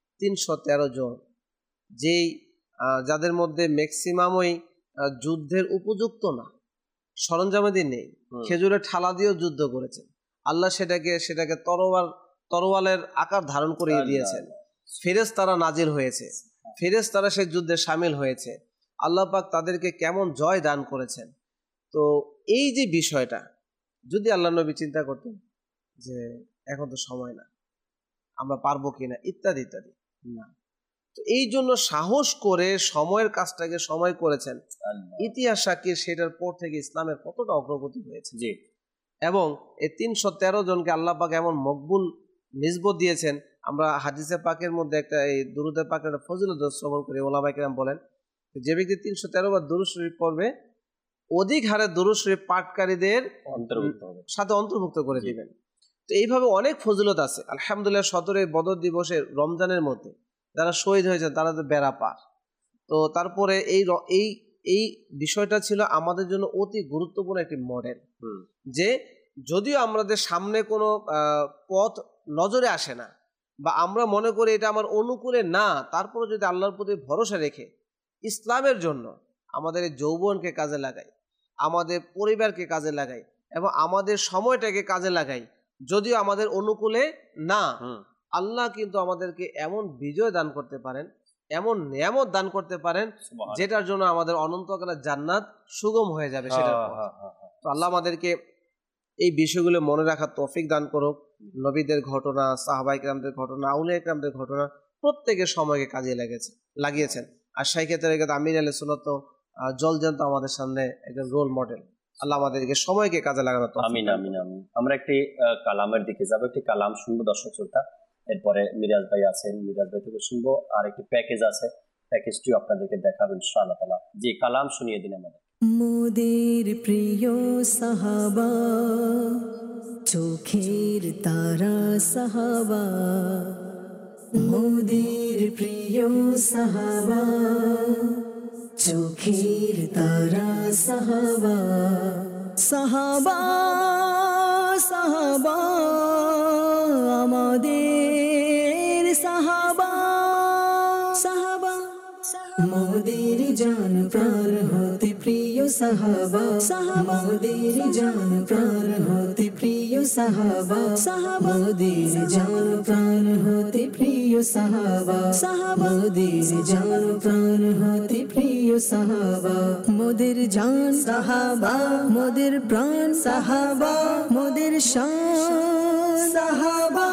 313 জন, যেই যাদের মধ্যে ম্যাক্সিমামই যুদ্ধের উপযুক্ত না, সরঞ্জামাদি নেই, খেজুরের ঠালা দিয়েও যুদ্ধ করেছেন, আল্লাহ সেটাকে তরোয়ালের আকার ধারণ করিয়ে দিয়েছেন। ফেরেশতারা নাজিল হয়েছে, ফেরেশতারা সেই যুদ্ধে সামিল হয়েছে, আল্লাহ পাক তাদেরকে কেমন জয় দান করেছেন। তো এই যে বিষয়টা যদি আল্লাহ নবী চিন্তা করতেন যে এখন তো সময় না, আমরা পারবো কিনা, ইত্যাদি ইত্যাদি, না, তো এই জন্য সাহস করে সময়ের কাজটাকে সময় করেছেন। ইতিহাস সাক্ষী সেটার পর থেকে ইসলামের কতটা অগ্রগতি হয়েছে। জি, এবং এই 313 জনকে আল্লাহ পাক এমন মকবুল নিসবত দিয়েছেন। আমরা হাদিসে পাকের মধ্যে একটা এই দুরুদে পাকের একটা ফজিলত শ্রবণ করি, ওলামায়ে কেরাম বলেন যে ব্যক্তি 313 বার দুরূদ শরীফ পড়বে অধিক হারে দুরূদ শরীফ পাঠকারীদের সাথে অন্তর্ভুক্ত করে দিবেন। তো এইভাবে অনেক ফজিলত আছে। আলহামদুলিল্লাহ 17 বদর দিবসে রমজানের মধ্যে যারা শহীদ হয়েছেন তারা তো বেড়া পার। তো তারপরে এই বিষয়টা ছিল আমাদের জন্য অতি গুরুত্বপূর্ণ একটি মডেল, যে যদিও আমাদের সামনে কোনো পথ নজরে আসে না বা আমরা মনে করি এটা আমার অনুকূলে না, তারপরে যদি আল্লাহর প্রতি ভরসা রেখে ইসলামের জন্য আমাদের এই যৌবনকে কাজে লাগাই, আমাদের পরিবারকে কাজে লাগাই এবং আমাদের সময়টাকে কাজে লাগাই, যদিও আমাদের অনুকূলে না, আল্লাহ কিন্তু আমাদেরকে এমন বিজয় দান করতে পারেন, এমন নিয়ামত দান করতে পারেন যেটার জন্য আমাদের অনন্তকালের জান্নাত সুগম হয়ে যাবে সেটার পর। তো আল্লাহ আমাদেরকে এই বিষয়গুলো মনে রাখার তৌফিক দান করুক। নবীদের ঘটনা, সাহাবায়ে কেরামদের ঘটনা, আউলিয়া কেরামদের ঘটনা প্রত্যেকের সময়কে কাজে লাগিয়েছেন। আর শাইখে তরিকত আমির আহলে সুন্নাত তো জলজান্ত আমাদের সামনে একজন রোল মডেল। আল্লাহ আমাদেরকে সময়কে কাজে লাগানো তৌফিক। আমিন আমিন আমিন। আমরা একটি কালামের দিকে যাব, একটি কালাম শুনবো দর্শক শ্রোতা, এরপরে মিরাজ ভাই আছেন, মিরাজ ভাই থেকে শুনবো, আর একটি প্যাকেজ আছে, প্যাকেজটিও আপনাদেরকে দেখাবেন ইনশাআল্লাহ তাআলা। জি, কালাম শুনিয়ে দিন আমাদের। মোদের প্রিয় সাহাবা, চোখের তারা সাহাবা, মোদের প্রিয় সাহাবা, চোখের তারা সাহাবা, সাহাবা সাহাবা আমাদের সাহাবা, সাহাবা মোদের জান প্রাণ হতে প্রিয় সাহাবা, সাহাবা মোদের জান প্রাণ হতে প্রিয় সাহাবা, সাহাবা মোদের জান প্রাণ হতে প্রিয় সাহাবা, সাহাবা মোদের জান প্রাণ হতে প্রিয় সাহাবা, মোদের জান সাহাবা, মোদের প্রাণ সাহাবা, মোদের শান সাহাবা,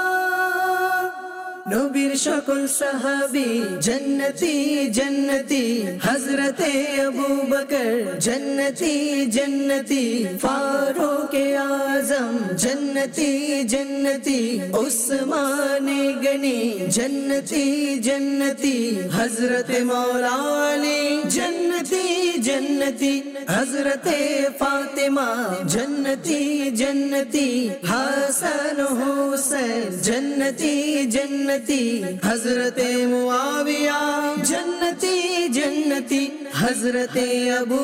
নবীর সকল সাহাবী জন্নতি জন্নতি, হযরতে আবু বকর জন্নতি জন্নতি, ফারুক আযম জন্নতি জন্নতি, উসমান গনি জন্নতি জন্নতি, হযরতে মৌলা আলী জন্নতি জন্নতি, হযরতে ফাতিমা জন্নতি জন্নতি, হাসান হুসैन জন্নতি जन्नती, हजरते मुआविया जन्नती जन्नती, हजरते अबू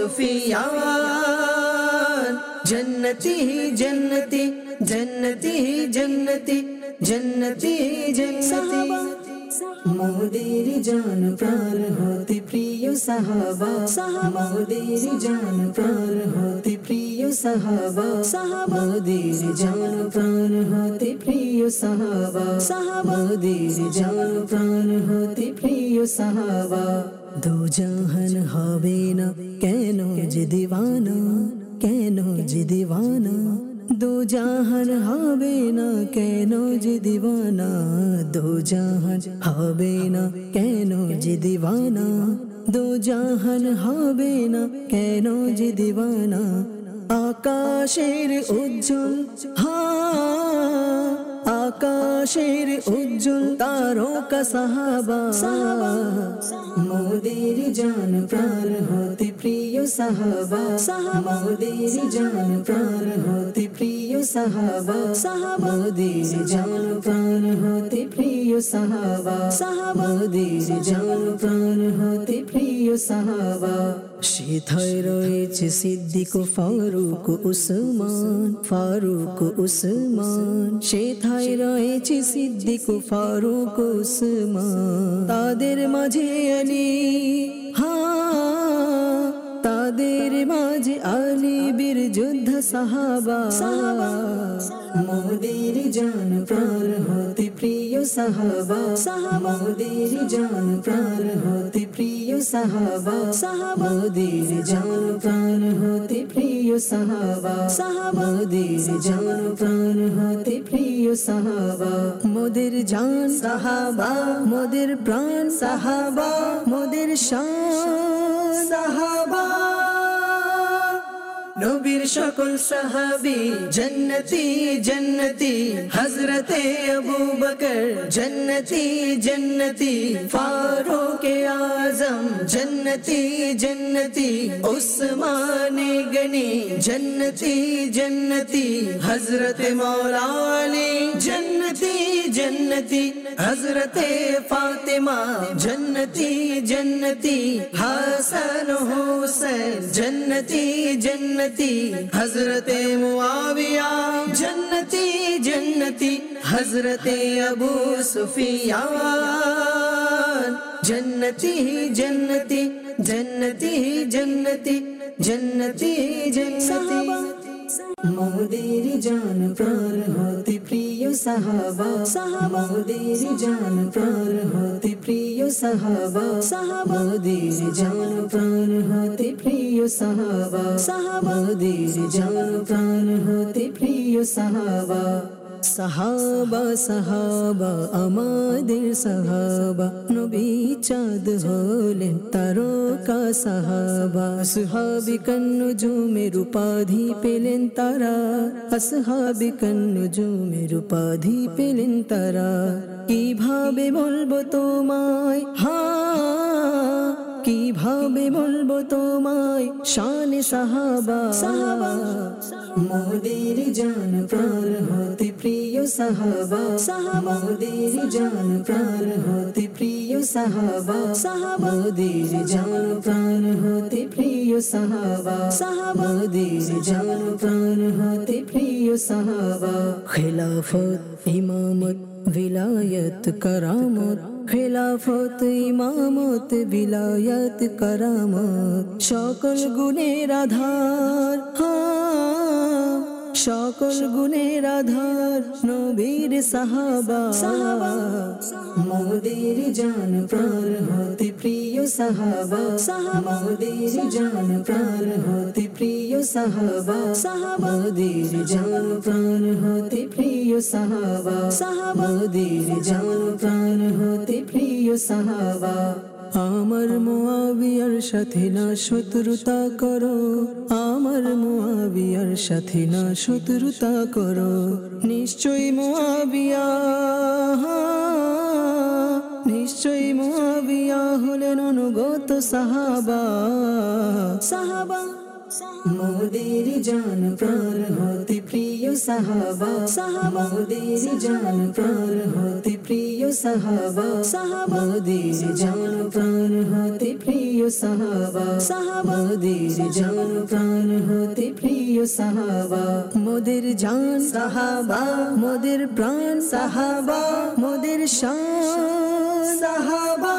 सुफियान जन्नती जन्नती, जन्नती जन्नती, जन्नती जन्नती, मोदेर जान प्राण होते प्रिय साहबा, साहबा मोदेर जान प्राण होते प्रिय साहबा, साहबा मोदेर जान प्राण होते प्रिय साहबा, साहबा मोदेर जान प्राण होते प्रिय साहबा, दो जहान হবে না কেন যে দিওয়ানা, কেন যে দিওয়ানা, दो जहान হবে না কেন যে দিওয়ানা, दो जहान হবে না কেন যে দিওয়ানা, दो जहान হবে না কেন যে দিওয়ানা, আকাশের উজ্জ্বল আকাশের উজ্জ্বল তারকা সাহাবা, মোদের জান প্রাণ হতে প্রিয় সাহাবা, সাহাবা মোদের জান প্রাণ হতে প্রিয় সাহাবা মোদের জান প্রাণ হতে প্রিয় সাহাবা মোদের জান প্রাণ হতে প্রিয় সাহাবা সেথায় রয়েছে সিদ্দিক ফারুক উসমান সেথায় রয়েছে সিদ্দিক ফারুক উসমান তাদের মাঝে আলী তাদের মাঝে আলী বীর যোদ্ধা সাহাবা মোদের জান প্রাণ হতে প্রিয় সাহাবা মোদের জান প্রাণ হতে প্রিয় সাহাবা মোদের জান প্রাণ হতে প্রিয় সাহাবা মোদের জান প্রাণ হতে প্রিয় সাহাবা মোদের জান সাহাবা মোদের প্রাণ সাহাবা মোদের শান সাহাবা নবীর সকল সাহাবী জন্নতি জন্নতি হযরতে আবু বকর জন্নতি জন্নতি ফারুক আযম জন্নতি জন্নতি উসমান গনি জন্নতি জন্নতি হযরতে মৌলা আলী জন্নতি জন্নতি হযরতে ফাতিমা জন্নতি জন্নতি হাসান হুসैन জন্নতি जन्नती हजरते मुआविया जन्नती जन्नती हजरते अबू सुफियान जन्नती जन्नती जन्नती जन्नती जन्नती जन्नती मोदेर जान प्राण होते प्रिय साहबा मोदेर जान प्राण होते प्रिय साहबा मोदेर जान प्राण होते प्रिय साहबा मोदेर जान प्राण होते प्रिय साहबा সাহাবা সাহাবা আমাদের সাহাবা নবী চাঁদ হলেন তারকা সাহাবা আসহাবিকান নুজুমের উপাধি পেলেন তারা আসহাবিকান নুজুমের উপাধি পেলেন তারা কিভাবে বলবো তোমায় কিভাবে বলবো তোমায় শানে সাহাবা মোদের জান প্রাণ হতে প্রিয় সাহাবা মোদের জান প্রাণ হতে প্রিয় সাহাবা মোদের জান প্রাণ হতে প্রিয় সাহাবা মোদের জান প্রাণ হতে প্রিয় সাহাবা খিলাফত ইমামত विलायत करामत खिलाफत इमामत विलायत करामत সকল গুণের আধার সকল গুণের আধার নবীর সাহাবা মোদের জান প্রাণ হতে প্রিয় সাহাবা মোদের জান প্রাণ হতে প্রিয় সাহাবা মোদের জান প্রাণ হতে প্রিয় সাহাবা মোদের জান প্রাণ হতে প্রিয় সাহাবা আমার মুআবিয়ার সাথে না শত্রুতা করো আমার মুআবিয়ার সাথে না শত্রুতা করো নিশ্চয়ই মুআবিয়া হলেন অনুগত সাহাবা মোদের জান প্রাণ হতে প্রিয় সাহাবা মোদের জান প্রাণ হতে প্রিয় সাহাবা মোদের জান প্রাণ হতে প্রিয় সাহাবা মোদের জান প্রাণ হতে প্রিয় সাহাবা মোদের জান সাহাবা মোদের প্রাণ সাহাবা মোদের শান সাহাবা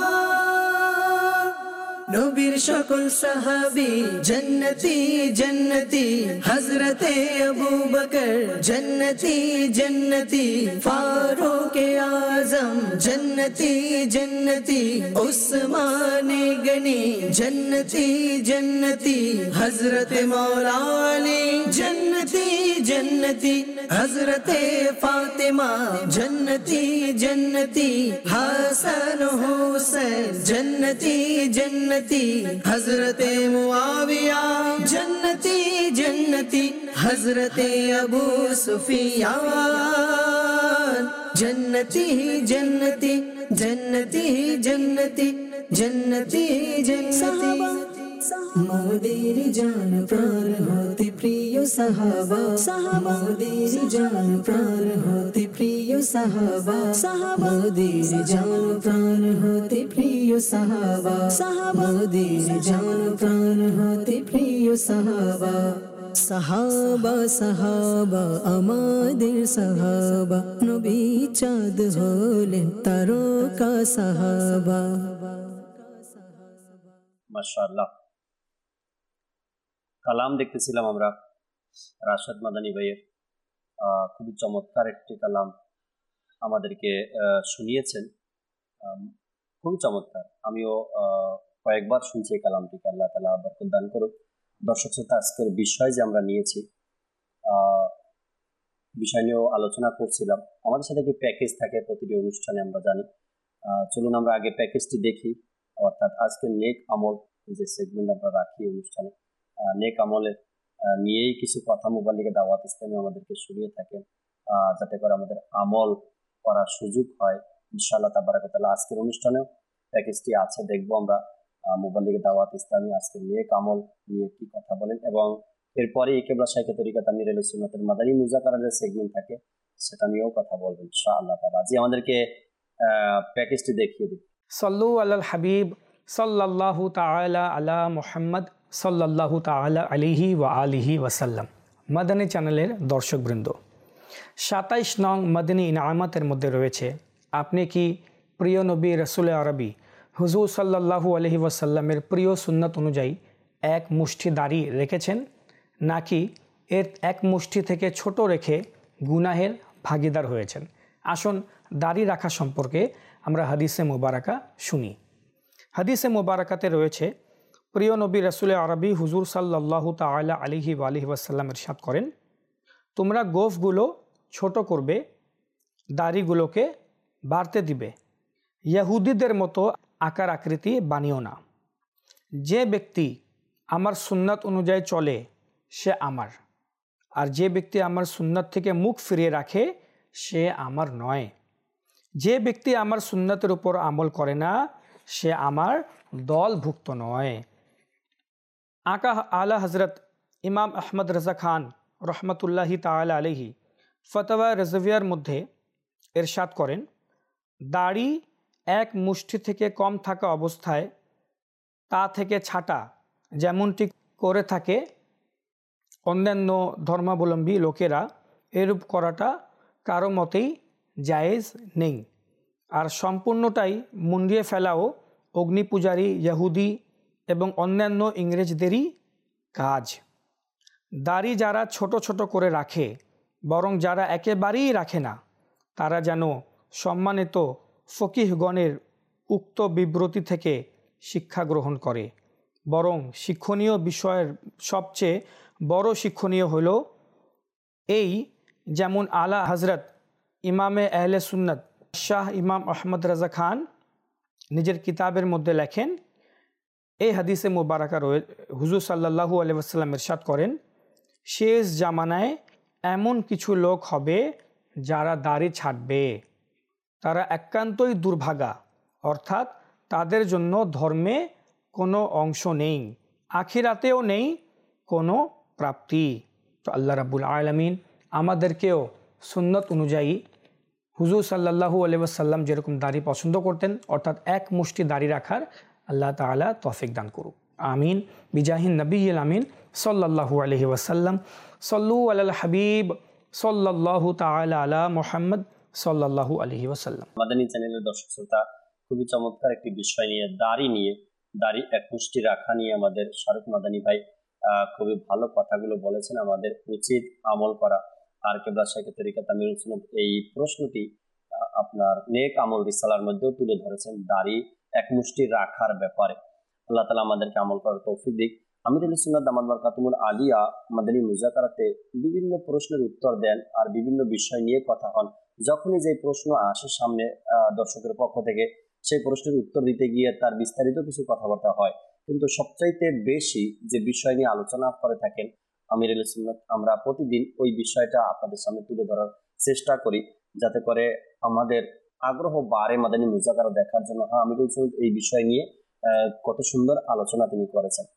নবীর সকল সাহাবী জন্নতি জন্নতি হযরতে আবু বকর জন্নতি জন্নতি ফারুক আযম জন্নতি জন্নতি উসমান গনি জন্নতি জন্নতি হযরতে মৌলা আলী জন্নতি জন্নতি হযরতে ফাতিমা জন্নতি জন্নতি হাসান হুসैन জন্নতি जन्नती हजरते मुआविया जन्नती जन्नती हजरते अबू सुफियान जन्नती जन्नती जन्नती जन्नती जन्नती जन्नती मोदेर जान प्राण होते प्रिय সাহাবা মোদের জান প্রাণ হতে প্রিয় সাহাবা মোদের জান প্রাণ হতে প্রিয় সাহাবা মোদের জান প্রাণ হতে প্রিয় সাহাবা সাহাবা সাহাবা আমাদের সাহাবা নবী চাঁদ হলেন তারকা সাহাবা। মাশাআল্লাহ, কালাম দেখতেছিলাম আমরা রাশেদ মাদানী ভাইয়ের, খুবই চমৎকার একটি কালাম আমাদেরকে শুনিয়েছেন, খুবই চমৎকার। আমিও কয়েকবার শুনছি এই কালামটিকে, আল্লাহ তাআলা বরকত দান করুক। দর্শক শ্রোতা, আজকের বিষয় যে আমরা নিয়েছি, বিষয় নিয়েও আলোচনা করছিলাম। আমাদের সাথে একটি প্যাকেজ থাকে প্রতিটি অনুষ্ঠানে, আমরা জানি। চলুন আমরা আগে প্যাকেজটি দেখি, অর্থাৎ আজকে নেক আমল যে সেগমেন্ট আমরা রাখি অনুষ্ঠানে, নেক আমলের নিয়েই কিছু কথা মুবাল্লিগে দাওয়াত ইসলামী আমাদেরকে শুনিয়ে থাকেন, যাতে করে আমাদের আমল করার সুযোগ হয় ইনশাআল্লাহ তাবারাক ওয়া তাআলা। আজকের অনুষ্ঠানেও প্যাকেজটি আছে, দেখবো আমরা মুবাল্লিগে দাওয়াত ইসলামী আজকে নেক আমল নিয়ে কি কথা বলেন, এবং এরপরে কেবলা শাইখে তরিকাত আমির আহলে সুন্নাতের মাদানী মুযাকারার যে সেগমেন্ট থাকে সেটা নিয়েও কথা বলবেন ইনশাআল্লাহ তাআলা। জি, আমাদেরকে প্যাকেজটি দেখিয়ে দিন। সল্লু আলাল হাবিব সাল্লাল্লাহু তাআলা আলা মুহাম্মদ সাল্লাল্লাহু তাআলা আলাইহি ওয়া আলিহি ওয়াসাল্লাম। মাদানী চ্যানেলের দর্শকবৃন্দ, 27 নং মাদানী ইনামাতের মধ্যে রয়েছে, আপনি কি প্রিয় নবী রসুল আরবি হুজুর সাল্লাল্লাহু আলাইহি ওয়াসাল্লামের প্রিয় সুন্নাত অনুযায়ী এক মুষ্টি দাড়ি রেখেছেন, নাকি এর এক মুষ্টি থেকে ছোট রেখে গুনাহের ভাগিদার হয়েছেন? আসুন দাড়ি রাখা সম্পর্কে আমরা হাদিসে মুবারাকা শুনি। হাদিসে মুবারাকাতে রয়েছে, প্রিয় নবী রসুল আরবি হুজুর সাল্লাল্লাহু তাআলা আলাইহি ওয়া আলিহি ওয়াসাল্লাম ইরশাদ করেন, তোমরা গোফগুলো ছোট করবে, দাড়িগুলোকে বাড়তে দিবে, ইহুদিদের মতো আকার আকৃতি বানিও না। যে ব্যক্তি আমার সুন্নাত অনুযায়ী চলে সে আমার, আর যে ব্যক্তি আমার সুন্নাত থেকে মুখ ফিরিয়ে রাখে সে আমার নয়। যে ব্যক্তি আমার সুন্নাতের উপর আমল করে না সে আমার দলভুক্ত নয়। আকা আলা হজরত ইমাম আহমদ রাজা খান রহমতুল্লাহি তাআলা আলাইহি ফতোয়া রেজভিয়ার মধ্যে ইরশাদ করেন, দাড়ি এক মুষ্টি থেকে কম থাকা অবস্থায় তা থেকে ছাটা যেমনটি করে থাকে অন্যান্য ধর্মাবলম্বী লোকেরা, এরূপ করাটা কারো মতেই জায়েজ নেই। আর সম্পূর্ণটাই মুন্ডিয়ে ফেলাও অগ্নিপূজারী ইহুদি এবং অন্যান্য ইংরেজদেরই কাজ। দাড়ি যারা ছোট ছোট করে রাখে, বরং যারা একেবারেই রাখে না, তারা যেন সম্মানিত ফকিহগণের উক্ত বিবৃতি থেকে শিক্ষা গ্রহণ করে। বরং শিক্ষণীয় বিষয়ের সবচেয়ে বড় শিক্ষণীয় হল এই, যেমন আলা হজরত ইমামে আহলে সুন্নাত শাহ ইমাম আহমদ রাজা খান নিজের কিতাবের মধ্যে লেখেন, এই হাদিসে মুবারাকা হুজুর সাল্লাল্লাহু আলাইহি ওয়াসাল্লাম ইরশাদ করেন, শেষ জামানায় এমন কিছু লোক হবে যারা দাড়ি ছাড়বে, তারা একান্তই দুর্ভাগা, অর্থাৎ তাদের জন্য ধর্মে কোনো অংশ নেই, আখিরাতেও নেই কোনো প্রাপ্তি। তো আল্লাহ রাব্বুল আলামিন আমাদেরকেও সুন্নত অনুযায়ী হুজুর সাল্লাল্লাহু আলাইহি ওয়াসাল্লাম যেরকম দাড়ি পছন্দ করতেন, অর্থাৎ এক মুষ্টি দাড়ি রাখার আল্লাহ তাআলা তৌফিক দান করুক। আমিন বিজাহিন নবিয়্যিল আমিন সাল্লাল্লাহু আলাইহি ওয়াসাল্লাম। সল্লু আলাল হাবিব সাল্লাল্লাহু তাআলা আলা মুহাম্মদ সাল্লাল্লাহু আলাইহি ওয়াসাল্লাম। মাদানী চ্যানেলের দর্শক শ্রোতা, খুবই চমৎকার একটি বিষয় নিয়ে, দাড়ি এক মুষ্টি রাখা নিয়ে আমাদের শাহরুখ মাদানী ভাই খুবই ভালো কথাগুলো বলেছেন। আমাদের উচিত আমল করা। আর কেবলা শাইখে তরিকাত আমিরুল সুন্নাত এই প্রশ্নটি আপনার নেক আমল রিসালার মধ্যেও তুলে ধরেছেন, দাড়ি এক মুষ্টি রাখার ব্যাপারে। আল্লাহ তাআলা আমাদেরকে আমল করার তৌফিক দিক। আমির আহলে সুন্নাত দামাত বারকাতুহুল আলিয়া মাদানী মুযাকারাতে বিভিন্ন প্রশ্নের উত্তর দেন আর বিভিন্ন বিষয় নিয়ে কথা হন। যখনই যে প্রশ্ন আসে সামনে দর্শকের পক্ষ থেকে, সেই প্রশ্নের উত্তর দিতে গিয়ে তার বিস্তারিত কিছু কথাবার্তা হয়, কিন্তু সবচাইতে বেশি যে বিষয় নিয়ে আলোচনা করে থাকেন আমির আহলে সুন্নাত, আমরা প্রতিদিন ওই বিষয়টা আপনাদের সামনে তুলে ধরার চেষ্টা করি, যাতে করে আমাদের আগ্রহ বাড়ে মাদানী মুযাকারা দেখার জন্য। হ্যাঁ, আমির আহলে সুন্নাত এই বিষয় নিয়ে কত সুন্দর আলোচনা তিনি করেছেন।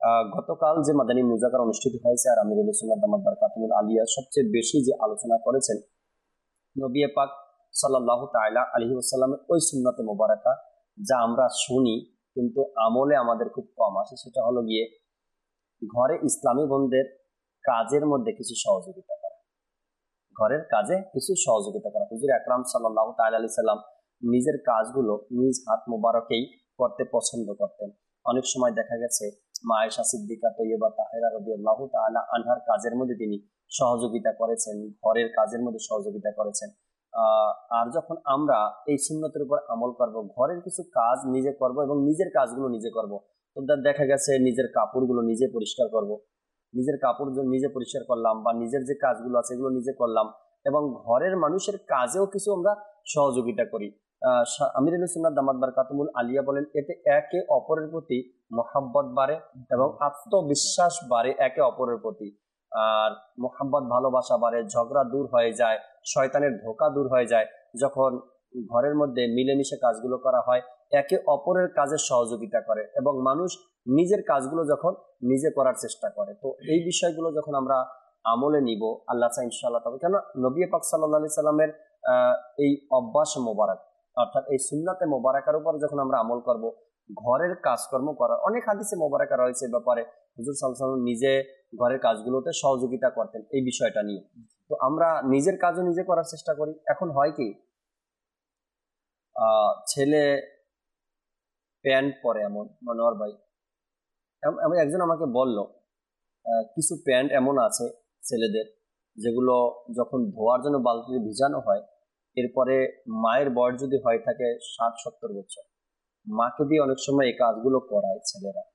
গতকাল যে মাদানী মুজাকারা অনুষ্ঠিত হয়েছে আর আমিরুল সুন্নাত দামাত বারকাতুহুল আলিয়া সবচেয়ে বেশি যে আলোচনা করেছেন নবী পাক সাল্লাল্লাহু তাআলা আলাইহি ওয়াসাল্লামের ওই সুন্নতে মোবারকা যা আমরা শুনি কিন্তু আমলে আমাদের খুব কম আসে, সেটা হলো গিয়ে ঘরে ইসলামী বোনদের কাজের মধ্যে কিছু সহযোগিতা করা, ঘরের কাজে কিছু সহযোগিতা করা। হুজুর আকরাম সাল্লাল্লাহু তাআলা আলাইহি সাল্লাম নিজের কাজগুলো নিজ হাত মোবারকেই করতে পছন্দ করতেন। অনেক সময় দেখা গেছে মা আয়েশা সিদ্দিকা তৈয়বা তাহেরা রাদিয়াল্লাহু তাআলা আনহার কাজের মধ্যে তিনি সহযোগিতা করেছেন, ঘরের কাজের মধ্যে সহযোগিতা করেছেন। আর যখন আমরা এই সুন্নতের উপর আমল করব, ঘরের কিছু কাজ নিজে করব এবং নিজের কাজগুলো নিজে করব, তো দেখা গেছে নিজের কাপড়গুলো নিজে পরিষ্কার করব, নিজের কাপড় নিজে পরিষ্কার করলাম বা নিজের যে কাজগুলো আছে এগুলো নিজে করলাম এবং ঘরের মানুষের কাজেও কিছু আমরা সহযোগিতা করি। আমিরুল সুন্নাত দামাত বারকাতুহুল আলিয়া বলেন এতে একে অপরের প্রতি মহাব্বত বাড়ে এবং আত্মবিশ্বাস বাড়ে একে অপরের প্রতি, আর মোহাব্বত ভালোবাসা বাড়ে, ঝগড়া দূর হয়ে যায়, শয়তানের ধোঁকা দূর হয়ে যায় যখন ঘরের মধ্যে মিলেমিশে কাজগুলো করা হয়, একে অপরের কাজে সহযোগিতা করে এবং মানুষ নিজের কাজগুলো যখন নিজে করার চেষ্টা করে। তো এই বিষয়গুলো যখন আমরা আমলে নিব আল্লাহ চাই ইনশাআল্লাহ, তবে কেন নবী পাক সাল্লাল্লাহু আলাইহি সাল্লামের এই অভ্যাস মোবারক অর্থাৎ এই সুন্নাতে মোবারকার উপর যখন আমরা আমল করব, ঘরের কাজকর্ম করার অনেক হাদিসে মোবারকা রয়েছে ব্যাপারে হুজুর সাল্লাল্লাহু আলাইহি ওয়াসাল্লাম নিজে ঘরের কাজগুলোতে সহযোগিতা করতেন এই বিষয়টা নিয়ে। তো আমরা নিজের কাজও নিজে করার চেষ্টা করি। এখন হয় কি ছেলে প্যান্ট পরে, এমন মনোয়ার ভাই আমি একজন আমাকে বলল কিছু প্যান্ট এমন আছে ছেলেদের যেগুলো যখন ধোয়ার জন্য বালতিতে ভিজানো হয় এরপরে মায়ের বয়স যদি হয়ে থাকে 60-70 বছর, মাকে দিয়ে অনেক সময় এই কাজগুলো করায় ছেলেরা।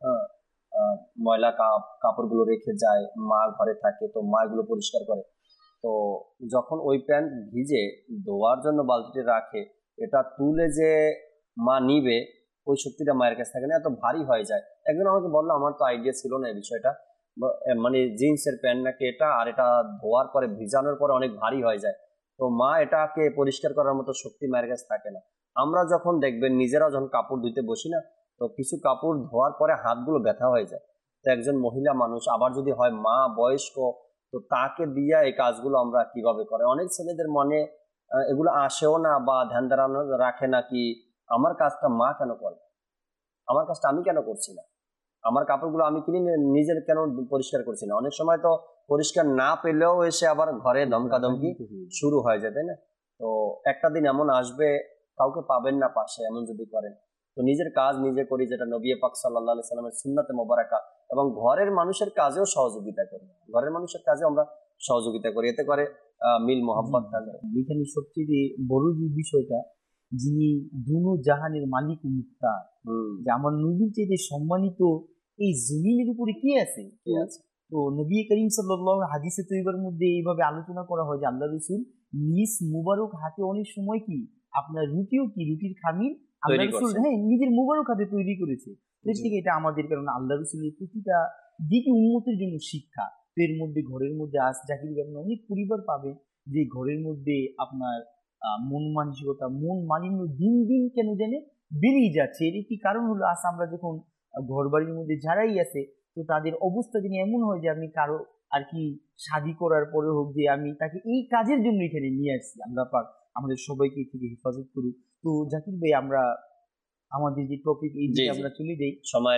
ময়লা কাপড়গুলো রেখে যায়, মা ঘরে থাকে তো মা এগুলো পরিষ্কার করে, তো যখন ওই প্যান্ট ভিজে ধোয়ার জন্য বালতিতে রাখে এটা তুলে যে মা নিবে ওই শক্তিটা মায়ের কাছে থাকে না, এত ভারী হয়ে যায়। একজন আমাকে বললো, আমার তো আইডিয়া ছিল না এই বিষয়টা, মানে জিন্সের প্যান্ট নাকি এটা, আর এটা ধোয়ার পরে ভিজানোর পরে অনেক ভারী হয়ে যায়, তো মা এটাকে পরিষ্কার করার মতো শক্তি মায়ের কাছে থাকে না। আমরা যখন দেখবেন নিজেরা যখন কাপড় ধুইতে বসি না, তো কিছু কাপড় ধোয়ার পরে হাতগুলো ব্যথা হয়ে যায়, তো একজন মহিলা মানুষ আবার যদি হয় মা বয়স্ক, তো তাকে দিয়া এই কাজগুলো আমরা কিভাবে করে। অনেক ছেলেদের মনে এগুলো আসেও না বা ধ্যান ধারণা রাখে না কি আমার কাজটা মা কেন করে, আমার কাজটা আমি কেন করছি না, আমার কাপড়গুলো আমি কিনে নিজের কেন পরিষ্কার করছি না। অনেক সময় তো পরিষ্কার না পেলেও এসে আবার ঘরে ধমকাধমকি শুরু হয়ে যায়, তাই না? তো একটা দিন এমন আসবে কাউকে পাবেন না পাশে, এমন যদি করেন। তো নিজের কাজ নিজে করি, যেটা নবী পাক সাল্লাল্লাহু আলাইহি সাল্লামের সুন্নাতে মোবারকা, এবং ঘরের মানুষের কাজেও সহযোগিতা করি, ঘরের মানুষের কাজে আমরা সহযোগিতা করি, এতে করে মিল মোহাম্মত থাকে। এখানে সবচেয়ে বড় যে বিষয়টা, যিনি দুনো জাহানের মালিক ও মুক্তার, যে আমার নবীর চাইতে সম্মানিত এই জমিনের উপরে কি আছে? তো নবী করিম সাল্লাল্লাহু হাদিসে তৈবার মধ্যে এইভাবে আলোচনা করা হয় যে আল্লাহ রাসূল নিজ মুবারক হাতে অনেক সময় কি আপনার রুটির খামির আল্লাহ রাসূল নিজের মুবারক হাতে তৈরি করেছে। এটা আমাদের, কারণ আল্লাহ রাসূলের প্রতিটা দিকে উম্মতের জন্য শিক্ষা। তো এর মধ্যে ঘরের মধ্যে আজ জাকির ভাই অনেক পরিবার পাবে যে ঘরের মধ্যে আপনার মন মানসিকতা, মন মালিন্য দিন দিন কেন জানে বেরিয়ে যাচ্ছে। এর একটি কারণ হলো আজ আমরা যখন ঘর বাড়ির মধ্যে যারাই আছে, তো তাদের অবস্থা যিনি এমন হয় যে আমি কারো আর কি শাদী করার পরে হোক যে আমি তাকে এই কাজের জন্য এখানে নিয়ে আসছি। আল্লাহ পাক আমাদের সবাইকে থেকে হেফাজত করুক। তো জাকির ভাই আমরা আমাদের যে টপিক এই দিকে আমরা চলে যাই,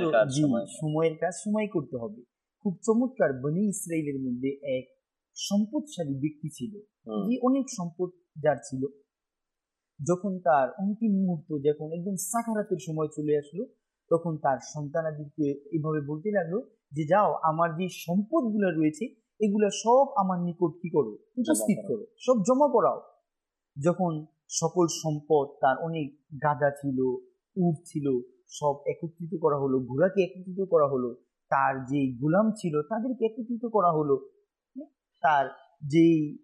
সময়ের কাজ সময় করতে হবে। খুব চমৎকার বনি ইসরাইলের মধ্যে এক সম্পদশালী ব্যক্তি ছিল, যে অনেক সম্পদ যার ছিল, যখন তার অন্তিম মুহূর্ত, যখন একদম সাকারাতের সময় চলে আসলো, তখন তার সন্তানাদিকে এইভাবে বলতে লাগলো যে যাও আমার যে সম্পদগুলো রয়েছে এগুলা সব আমার নিকট কি করো, উপস্থিত করো, সব জমা করাও। যখন সকল সম্পদ, তার অনেক গাধা ছিল, উট ছিল, সব একত্রিত করা হলো, ঘোড়াকে একত্রিত করা হলো, তার যে গোলাম ছিল তাদেরকে একত্রিত করা হলো, তার যে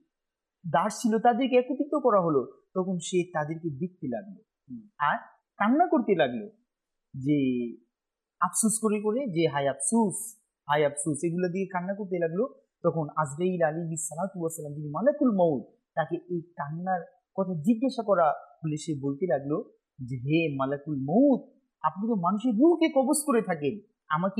দাস ছিল তাদেরকে একত্রিত করা হলো, তখন সে তাদেরকে দেখতে লাগলো আর কান্না করতে লাগলো, যে আফসুস করে করে, যে হায় আফসুস হায় আফসুস এগুলো দিয়ে কান্না করতে লাগলো। তখন আজরাইল আলাইহিস সালাতু ওয়াস সালাম, যিনি মালাকুল মউত, তাকে এই কান্নার কথা জিজ্ঞাসা করা হলে সে বলতে লাগলো যে হে মালাকুল মউত, আপনি তো মানুষের রূহকে কবজ করে থাকেন, আমাকে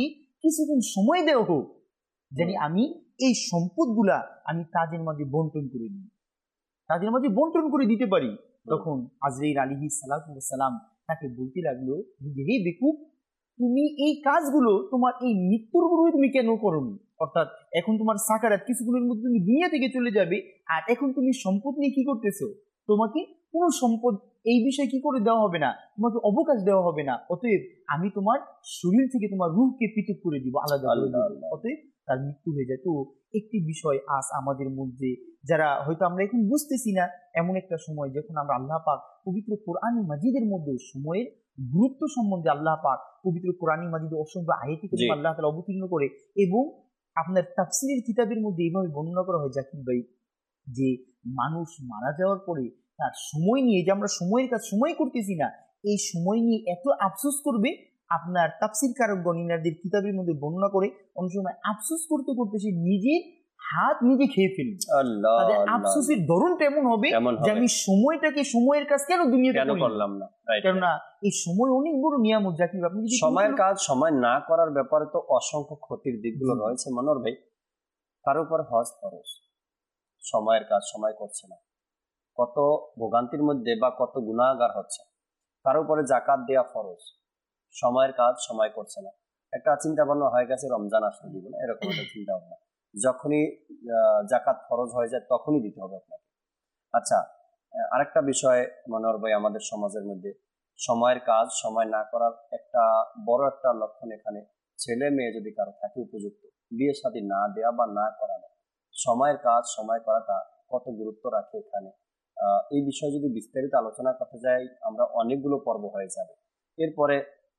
কিছুক্ষণ সময় দেওয়া হোক, জানি আমি এই সম্পদগুলা আমি তাদের মাঝে বন্টন করে দিই, তাদের মাঝে বন্টন করে দিতে পারি। তখন আজরাইল আলাইহিস সালাম তাকে বলতে লাগলো যে হে বেকুব, তুমি এই কাজগুলো তোমার এই মৃত্যুর পূর্বে তুমি কেন করোনি? অর্থাৎ এখন তোমার সাকারাত, কিছুক্ষণের মধ্যে তুমি দুনিয়া থেকে চলে যাবে, আর এখন তুমি সম্পদ নিয়ে কি করতেছো? তোমাকে কোনো সম্পদ এই বিষয়ে কি করে দেওয়া হবে না, তোমাকে অবকাশ দেওয়া হবে না। অতএব আমি তোমার শরীর থেকে তোমার রূহকে পৃথক করে দিব, আলাদা করে দিব। অতএব তার মৃত্যু হয়ে যায়। তো একটি বিষয় আজ আমাদের মধ্যে যারা হয়তো আমরা এখন বুঝতেছি না, এমন একটা সময় যখন আমরা আল্লাহ পাক পবিত্র কোরআন মাজিদের মধ্যে সময়ের গুরুত্ব সম্বন্ধে আল্লাহ পাক পবিত্র কোরআন মাজিদে অসংখ্য আয়াতে কারিমা আল্লাহ তাআলা অবতীর্ণ করে, এবং আপনার তাফসীরের কিতাবের মধ্যে এইভাবে বর্ণনা করা হয় জাকির ভাই, যে মানুষ মারা যাওয়ার পরে তার সময় নিয়ে, যে আমরা সময়ের কাজ সময় করতেছি না, এই সময় নিয়ে এত আফসোস করবে। আপনার তাফসীর কারকগণ ইনাদের কিতাবের মধ্যে বর্ণনা করে অনেক সময় আফসোস করতে করতে সে নিজের হাত নিজে খেয়ে ফেলবে। তাদের আফসোসের ধরনটা এমন হবে যে আমি সময়টাকে, সময়ের কাজ কেন দুনিয়াতে করলাম না, কেননা এই সময় অনেক বড় নিয়ামত। জাকির আপনি যদি সময়ের কাজ সময় না করার ব্যাপারে তো অসংখ্য ক্ষতির দিকগুলো রয়েছে মনোহর ভাই। কারো উপর হজ ফরজ, সময়ের কাজ সময় করছে না, কত ভোগান্তির মধ্যে বা কত গুনাহগার হচ্ছে। কারো উপরে জাকাত দেওয়া ফরজ, সময়ের কাজ সময় করছে না। একটা চিন্তা ভাবনা হয়ে গেছে রমজান আসলে দিব না, এরকম একটা চিন্তা ভাবনা। যখনই জাকাত ফরজ হয়ে যায় তখনই দিতে হবে আপনাকে। আচ্ছা, আরেকটা বিষয় মনোহর ভাই, আমাদের সমাজের মধ্যে সময়ের কাজ সময় না করার একটা বড় একটা লক্ষণ এখানে, ছেলে মেয়ে যদি কারো থাকে উপযুক্ত, বিয়ে শাদী না দেওয়া বা না করানো, সময়ের কাজ সময় করাটা কত গুরুত্ব রাখে এখানে। এই বিষয়ে যদি বিস্তারিত আলোচনা করতে যাই আমরা অনেকগুলো পর্ব হয়ে যাবে। এরপরে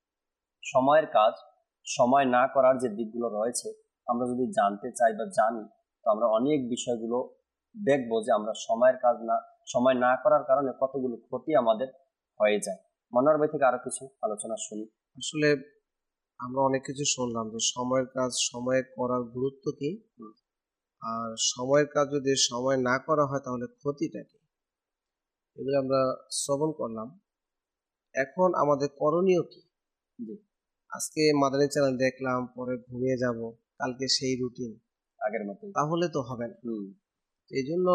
সময়ের কাজ সময় না করার যে দিকগুলো রয়েছে আমরা যদি জানতে চাই বা জানি, তো আমরা অনেক বিষয়গুলো দেখবো যে আমরা সময়ের কাজ সময় না করার কারণে কতগুলো ক্ষতি আমাদের হয়ে যায়। মনোহর ভাই থেকে আরো কিছু আলোচনা শুনি। আসলে আমরা অনেক কিছু শুনলাম যে সময়ের কাজ সময়ে করার গুরুত্ব কি, আর সময়ের কাজ যদি সময় না করা হয় তাহলে ক্ষতিটা কি, এগুলো আমরা শ্রবণ করলাম। এখন আমাদের করণীয় কি? আজকে মাদানী চ্যানেল দেখলাম, পরে ঘুমিয়ে যাব, কালকে সেই রুটিন আগের মতো, তাহলে তো হবে না। এই জন্য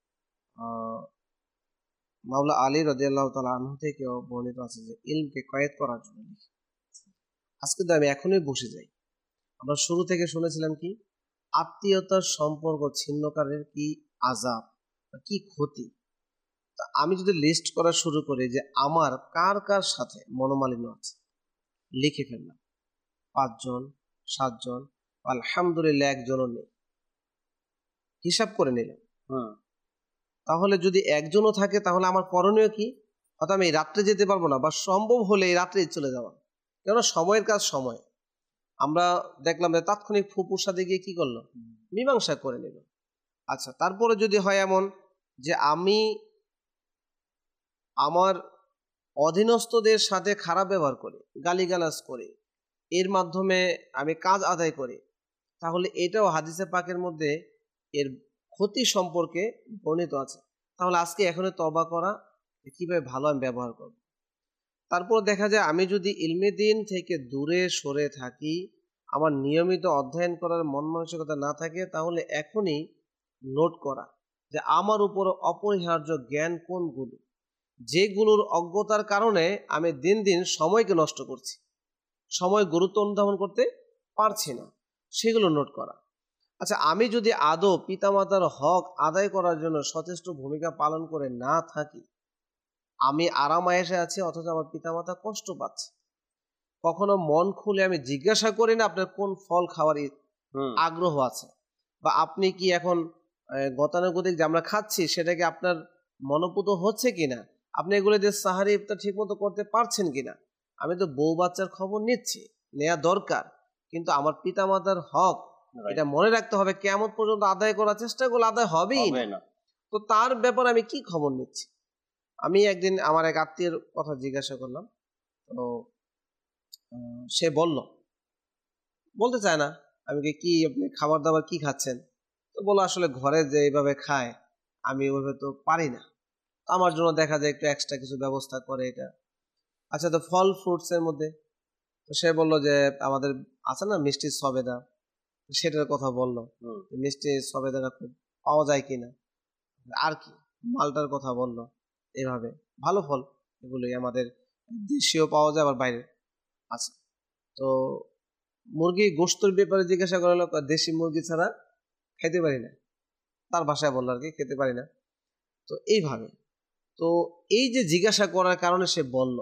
মাওলা আলী রাদিয়াল্লাহু তাআলা আনহু থেকেও বর্ণিত আছে যে ইলমকে কয়েদ করার জন্য। আজকে তো আমি এখনই বসে যাই। আমরা শুরু থেকে শুনেছিলাম কি আত্মীয়তার সম্পর্ক ছিন্নকারীর কি আযাব, কি ক্ষতি। আমি যদি লিস্ট করা শুরু করি যে আমার কার কার সাথে মনোমালিন্য আছে, লিখে ফেললাম 5 জন 7 জন, আলহামদুলিল্লাহ একজনও নেই, হিসাব করে নিলাম। তাহলে যদি একজনও থাকে তাহলে আমার করণীয় কি? হয়তো আমি রাত্রে যেতে পারবো না, বা সম্ভব হলে এই রাত্রে চলে যাওয়া, কেননা সময়ের কাজ সময়। আমরা দেখলাম যে তাৎক্ষণিক ফুপুর সাথে গিয়ে কি করলো, মীমাংসা করে নিল। আচ্ছা, তারপরে যদি হয় এমন যে আমি আমার অধীনস্থদের সাথে খারাপ ব্যবহার করি, গালিগালাজ করি, এর মাধ্যমে আমি কাজ আদায় করি, তাহলে এটাও হাদিসে পাকের মধ্যে এর ক্ষতি সম্পর্কে বর্ণিত আছে। তাহলে আজকে এখনই তওবা করা, কিভাবে ভালো আমি ব্যবহার করব। তারপর দেখা যায় আমি যদি ইলমে দ্বীন থেকে দূরে সরে থাকি, আমার নিয়মিত অধ্যয়ন করার মন মানসিকতা না থাকে, তাহলে এখনই নোট করা যে আমার উপর অপরিহার্য জ্ঞান কোনগুলো, যেগুলোর অজ্ঞতার কারণে আমি দিন দিন সময়কে নষ্ট করছি, সময় গুরুত্ব অনুধাবন করতে পারছি না, সেগুলো নোট করা। আচ্ছা, আমি যদি আদৌ পিতামাতার হক আদায় করার জন্য যথেষ্ট ভূমিকা পালন করে না থাকি, আমি আরাম আয়েশে আছি অথচ আমার পিতামাতা কষ্ট পাচ্ছে, কখনো মন খুলে আমি জিজ্ঞাসা করি না আপনার কোন ফল খাওয়ার আগ্রহ আছে, বা আপনি কি এখন গতানুগতিক যে আমরা খাচ্ছি সেটাকে আপনার মনোপুত হচ্ছে কিনা, আপনি এগুলো দিয়ে সাহারি ইফতার ঠিক মতো করতে পারছেন কিনা। আমি তো বউ বাচ্চার খবর নিচ্ছি, নেওয়া দরকার, কিন্তু আমার পিতামাতার হক এটা মনে রাখতে হবে, কিয়ামত পর্যন্ত আদায় করার চেষ্টা করলে আদায় হবেই না। তো তার ব্যাপারে আমি কি খবর নিচ্ছি। আমি একদিন আমার এক আত্মীয়ের কথা জিজ্ঞাসা করলাম, তো সে বলতে চায় না। আমি কি আপনি খাবার দাবার কি খাচ্ছেন, তো বলো আসলে ঘরে যে এইভাবে খায় আমি ওইভাবে তো পারি না, আমার জন্য দেখা যায় একটু এক্সট্রা কিছু ব্যবস্থা করে এটা। আচ্ছা, তো ফল ফ্রুটসের মধ্যে তো সে বলল যে আমাদের আছে না মিষ্টির সবেদা, সেটার কথা বললো, মিষ্টির সবেদাটা খুব পাওয়া যায় কিনা, আর কি মালটার কথা বললো। এভাবে ভালো ফল, এগুলোই আমাদের দেশীয় পাওয়া যায়, আবার বাইরে আছে। তো মুরগি গোশতের ব্যাপারে জিজ্ঞাসা করা হলো, দেশি মুরগি ছাড়া খেতে পারি না, তার ভাষায় বললো আর কি, খেতে পারি না। তো এইভাবে, তো এই যে জিজ্ঞাসা করার কারণে সে বলল।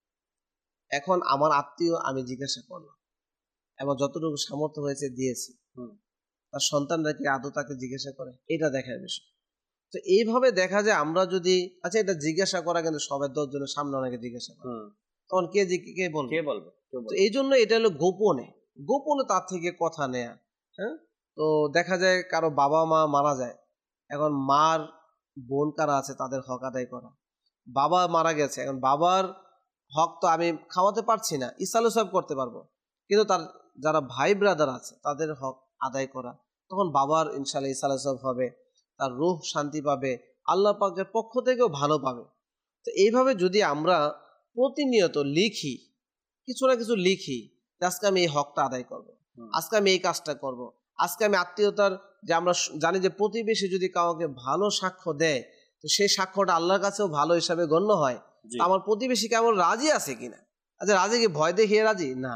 এখন আমার আত্মীয়, আমি জিজ্ঞাসা করলাম এবং যতটুকু সামর্থ্য হয়েছে দিয়েছি। তার সন্তানরা কি আদৌ তাকে জিজ্ঞাসা করে, এটা দেখার বিষয়। তো এইভাবে দেখা যায় আমরা যদি, আচ্ছা এটা জিজ্ঞাসা করা কিন্তু সবাই 10 জনের সামনে অনেকে জিজ্ঞাসা করে, তখন কে বলবে? তো এই জন্য এটা হলো গোপনে তার থেকে কথা নেয়া। হ্যাঁ, তো দেখা যায় কারো বাবা মা মারা যায়, এখন মার বোন কারা আছে তাদের হক আদায় করা। বাবা মারা গেছে, এখন বাবার হক তো আমি খাওয়াতে পারছি না, ইসালুসাব করতে পারবো, কিন্তু তার যারা ভাই ব্রাদার আছে তাদের হক আদায় করা। তখন বাবার ইনশাআল্লাহ ইসালুসাব হবে, তার রূহ শান্তি পাবে, আল্লাহ পাকের পক্ষ থেকেও ভালো পাবে। তো এইভাবে যদি আমরা প্রতিনিয়ত লিখি, কিছু না কিছু লিখি, আজকে আমি এই হকটা আদায় করব, আজকে আমি এই কাজটা করব, আজকে আমি আত্মীয়তার, যে আমরা জানি যে প্রতিবেশী যদি কাউকে ভালো সাক্ষ্য দেয়, তো সেই সাক্ষ্যটা আল্লাহর কাছেও ভালো হিসাবে গণ্য হয়। আমার প্রতিবেশী কেমন রাজি আছে কিনা, আচ্ছা রাজি কি ভয় দেখিয়ে রাজি না,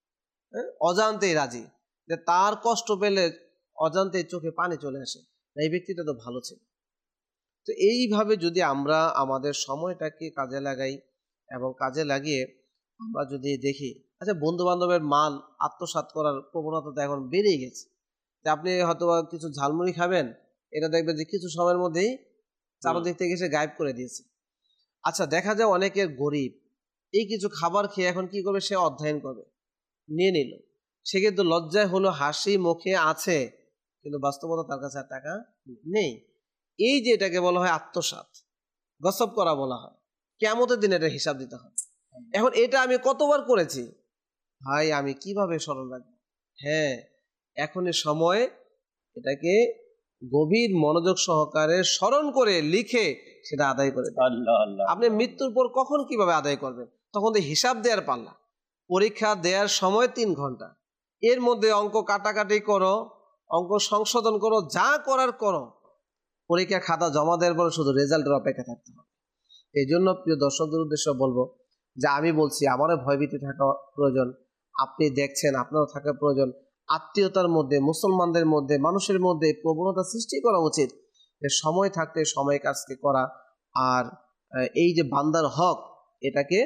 অজান্তেই রাজি, যে তার কষ্ট পেলে অজান্তে চোখে পানি চলে আসে, এই ব্যক্তিটা তো ভালো ছিল। তো এইভাবে যদি আমরা আমাদের সময়টাকে কাজে লাগাই এবং কাজে লাগিয়ে আমরা যদি দেখি, আচ্ছা বন্ধু বান্ধবের মাল আত্মসাৎ করার প্রবণতা তো এখন বেড়েই গেছে। যে আপনি হয়তো কিছু ঝালমুড়ি খাবেন, এটা দেখবেন যে কিছু সময়ের মধ্যেই চারদিক থেকে এসে গায়েব করে দিয়েছে। আচ্ছা দেখা যায় অনেকের গরিব, এই কিছু খাবার খেয়ে এখন কি করবে, সে অধ্যয়ন করবে, নিয়ে নিল, সে কিন্তু লজ্জায় হলো, হাসি মুখে আছে, কিন্তু বাস্তবতা তার কাছে আর টাকা নেই। এই যে এটাকে বলা হয় আত্মসাৎ, গসব করা বলা হয়, কিয়ামতের দিন এটা হিসাব দিতে হয়। এখন এটা আমি কতবার করেছি ভাই, আমি কিভাবে স্মরণ রাখবো? হ্যাঁ, এখনই সময় এটাকে গভীর মনোযোগ সহকারে স্মরণ করে লিখে সেটা আদায় করে দেন। আপনি মৃত্যুর পর কখন কিভাবে আদায় করবেন, তখন তো হিসাব দেওয়ার পাল্লা। পরীক্ষা দেওয়ার সময় 3 ঘন্টা, এর মধ্যে অঙ্ক কাটাকাটি করো, অঙ্ক সংশোধন করো, যা করার করো, পরীক্ষা খাতা জমা দেওয়ার পরে শুধু রেজাল্টের অপেক্ষা থাকতে হবে। এই জন্য প্রিয় দর্শকদের উদ্দেশ্যে বলবো যে আমি বলছি আমারও ভয়ভীতি থাকা প্রয়োজন, আপনি দেখছেন আপনারও থাকা প্রয়োজন। আত্মীয়তার মধ্যে, মুসলমানদের মধ্যে, মানুষের মধ্যে প্রবণতা সৃষ্টি করা উচিত যে সময় থাকতে সময় কাজকে করা, আর এই যে বান্দার হক এটাকে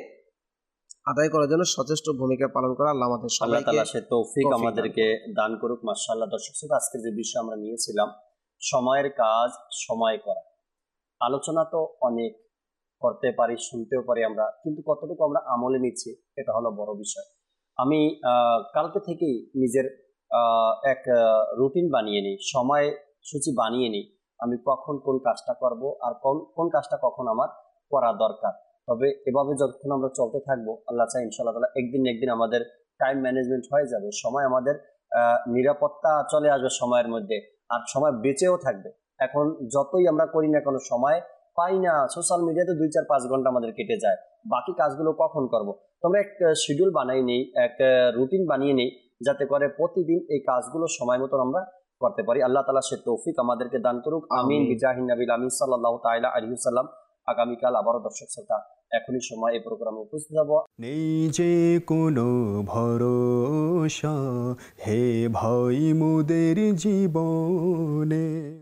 আদায় করার জন্য সচেষ্ট ভূমিকা পালন করা। আল্লাহ আমাদের সবাইকে তৌফিক আমাদেরকে দান করুক। মাশাআল্লাহ। দর্শক শ্রোতা, আজকের যে বিষয় আমরা নিয়েছিলাম সময়ের কাজ সময় করা, আলোচনা তো অনেক করতে পারি, শুনতেও পারি আমরা, কিন্তু কতটুকু আমরা আমলে নিচ্ছি এটা হলো বড় বিষয়। আমি কালকে থেকেই নিজের এক রুটিন বানিয়ে নিই, সময় সূচি বানিয়ে নিই, আমি কখন কোন কাজটা করব আর কোন কাজটা কখন আমার করা দরকার। তবে এভাবে যতক্ষণ আমরা চলতে থাকবো, আল্লাহ চাই ইনশাআল্লাহ তাআলা একদিন আমাদের টাইম ম্যানেজমেন্ট হয়ে যাবে, সময় আমাদের নিরাপত্তা চলে আসবে সময়ের মধ্যে, আর সময় বেঁচেও থাকবে। এখন যতই আমরা করি না কোনো সময় পাই না, সোশ্যাল মিডিয়াতে 2-4-5 ঘন্টা আমাদের কেটে যায়, বাকি কাজগুলো কখন করব। তোমরা এক শিডিউল বানাই নেই, এক রুটিন বানিয়ে নেই, যাতে করে প্রতিদিন এই কাজগুলো সময় মতো আমরা করতে পারি। আল্লাহ তাআলা সে তৌফিক আমাদেরকে দান করুক, আমিন বিজাহিন নবীল আমিন সাল্লাল্লাহু তাআলা আলাইহি ওয়াসাল্লাম। আগামীকাল আবারও দর্শক শ্রোতা এখনই সময় এই প্রোগ্রামে উপস্থিত হব। নেই যে কোনো ভরসা হে ভাই মোদের জীবনে।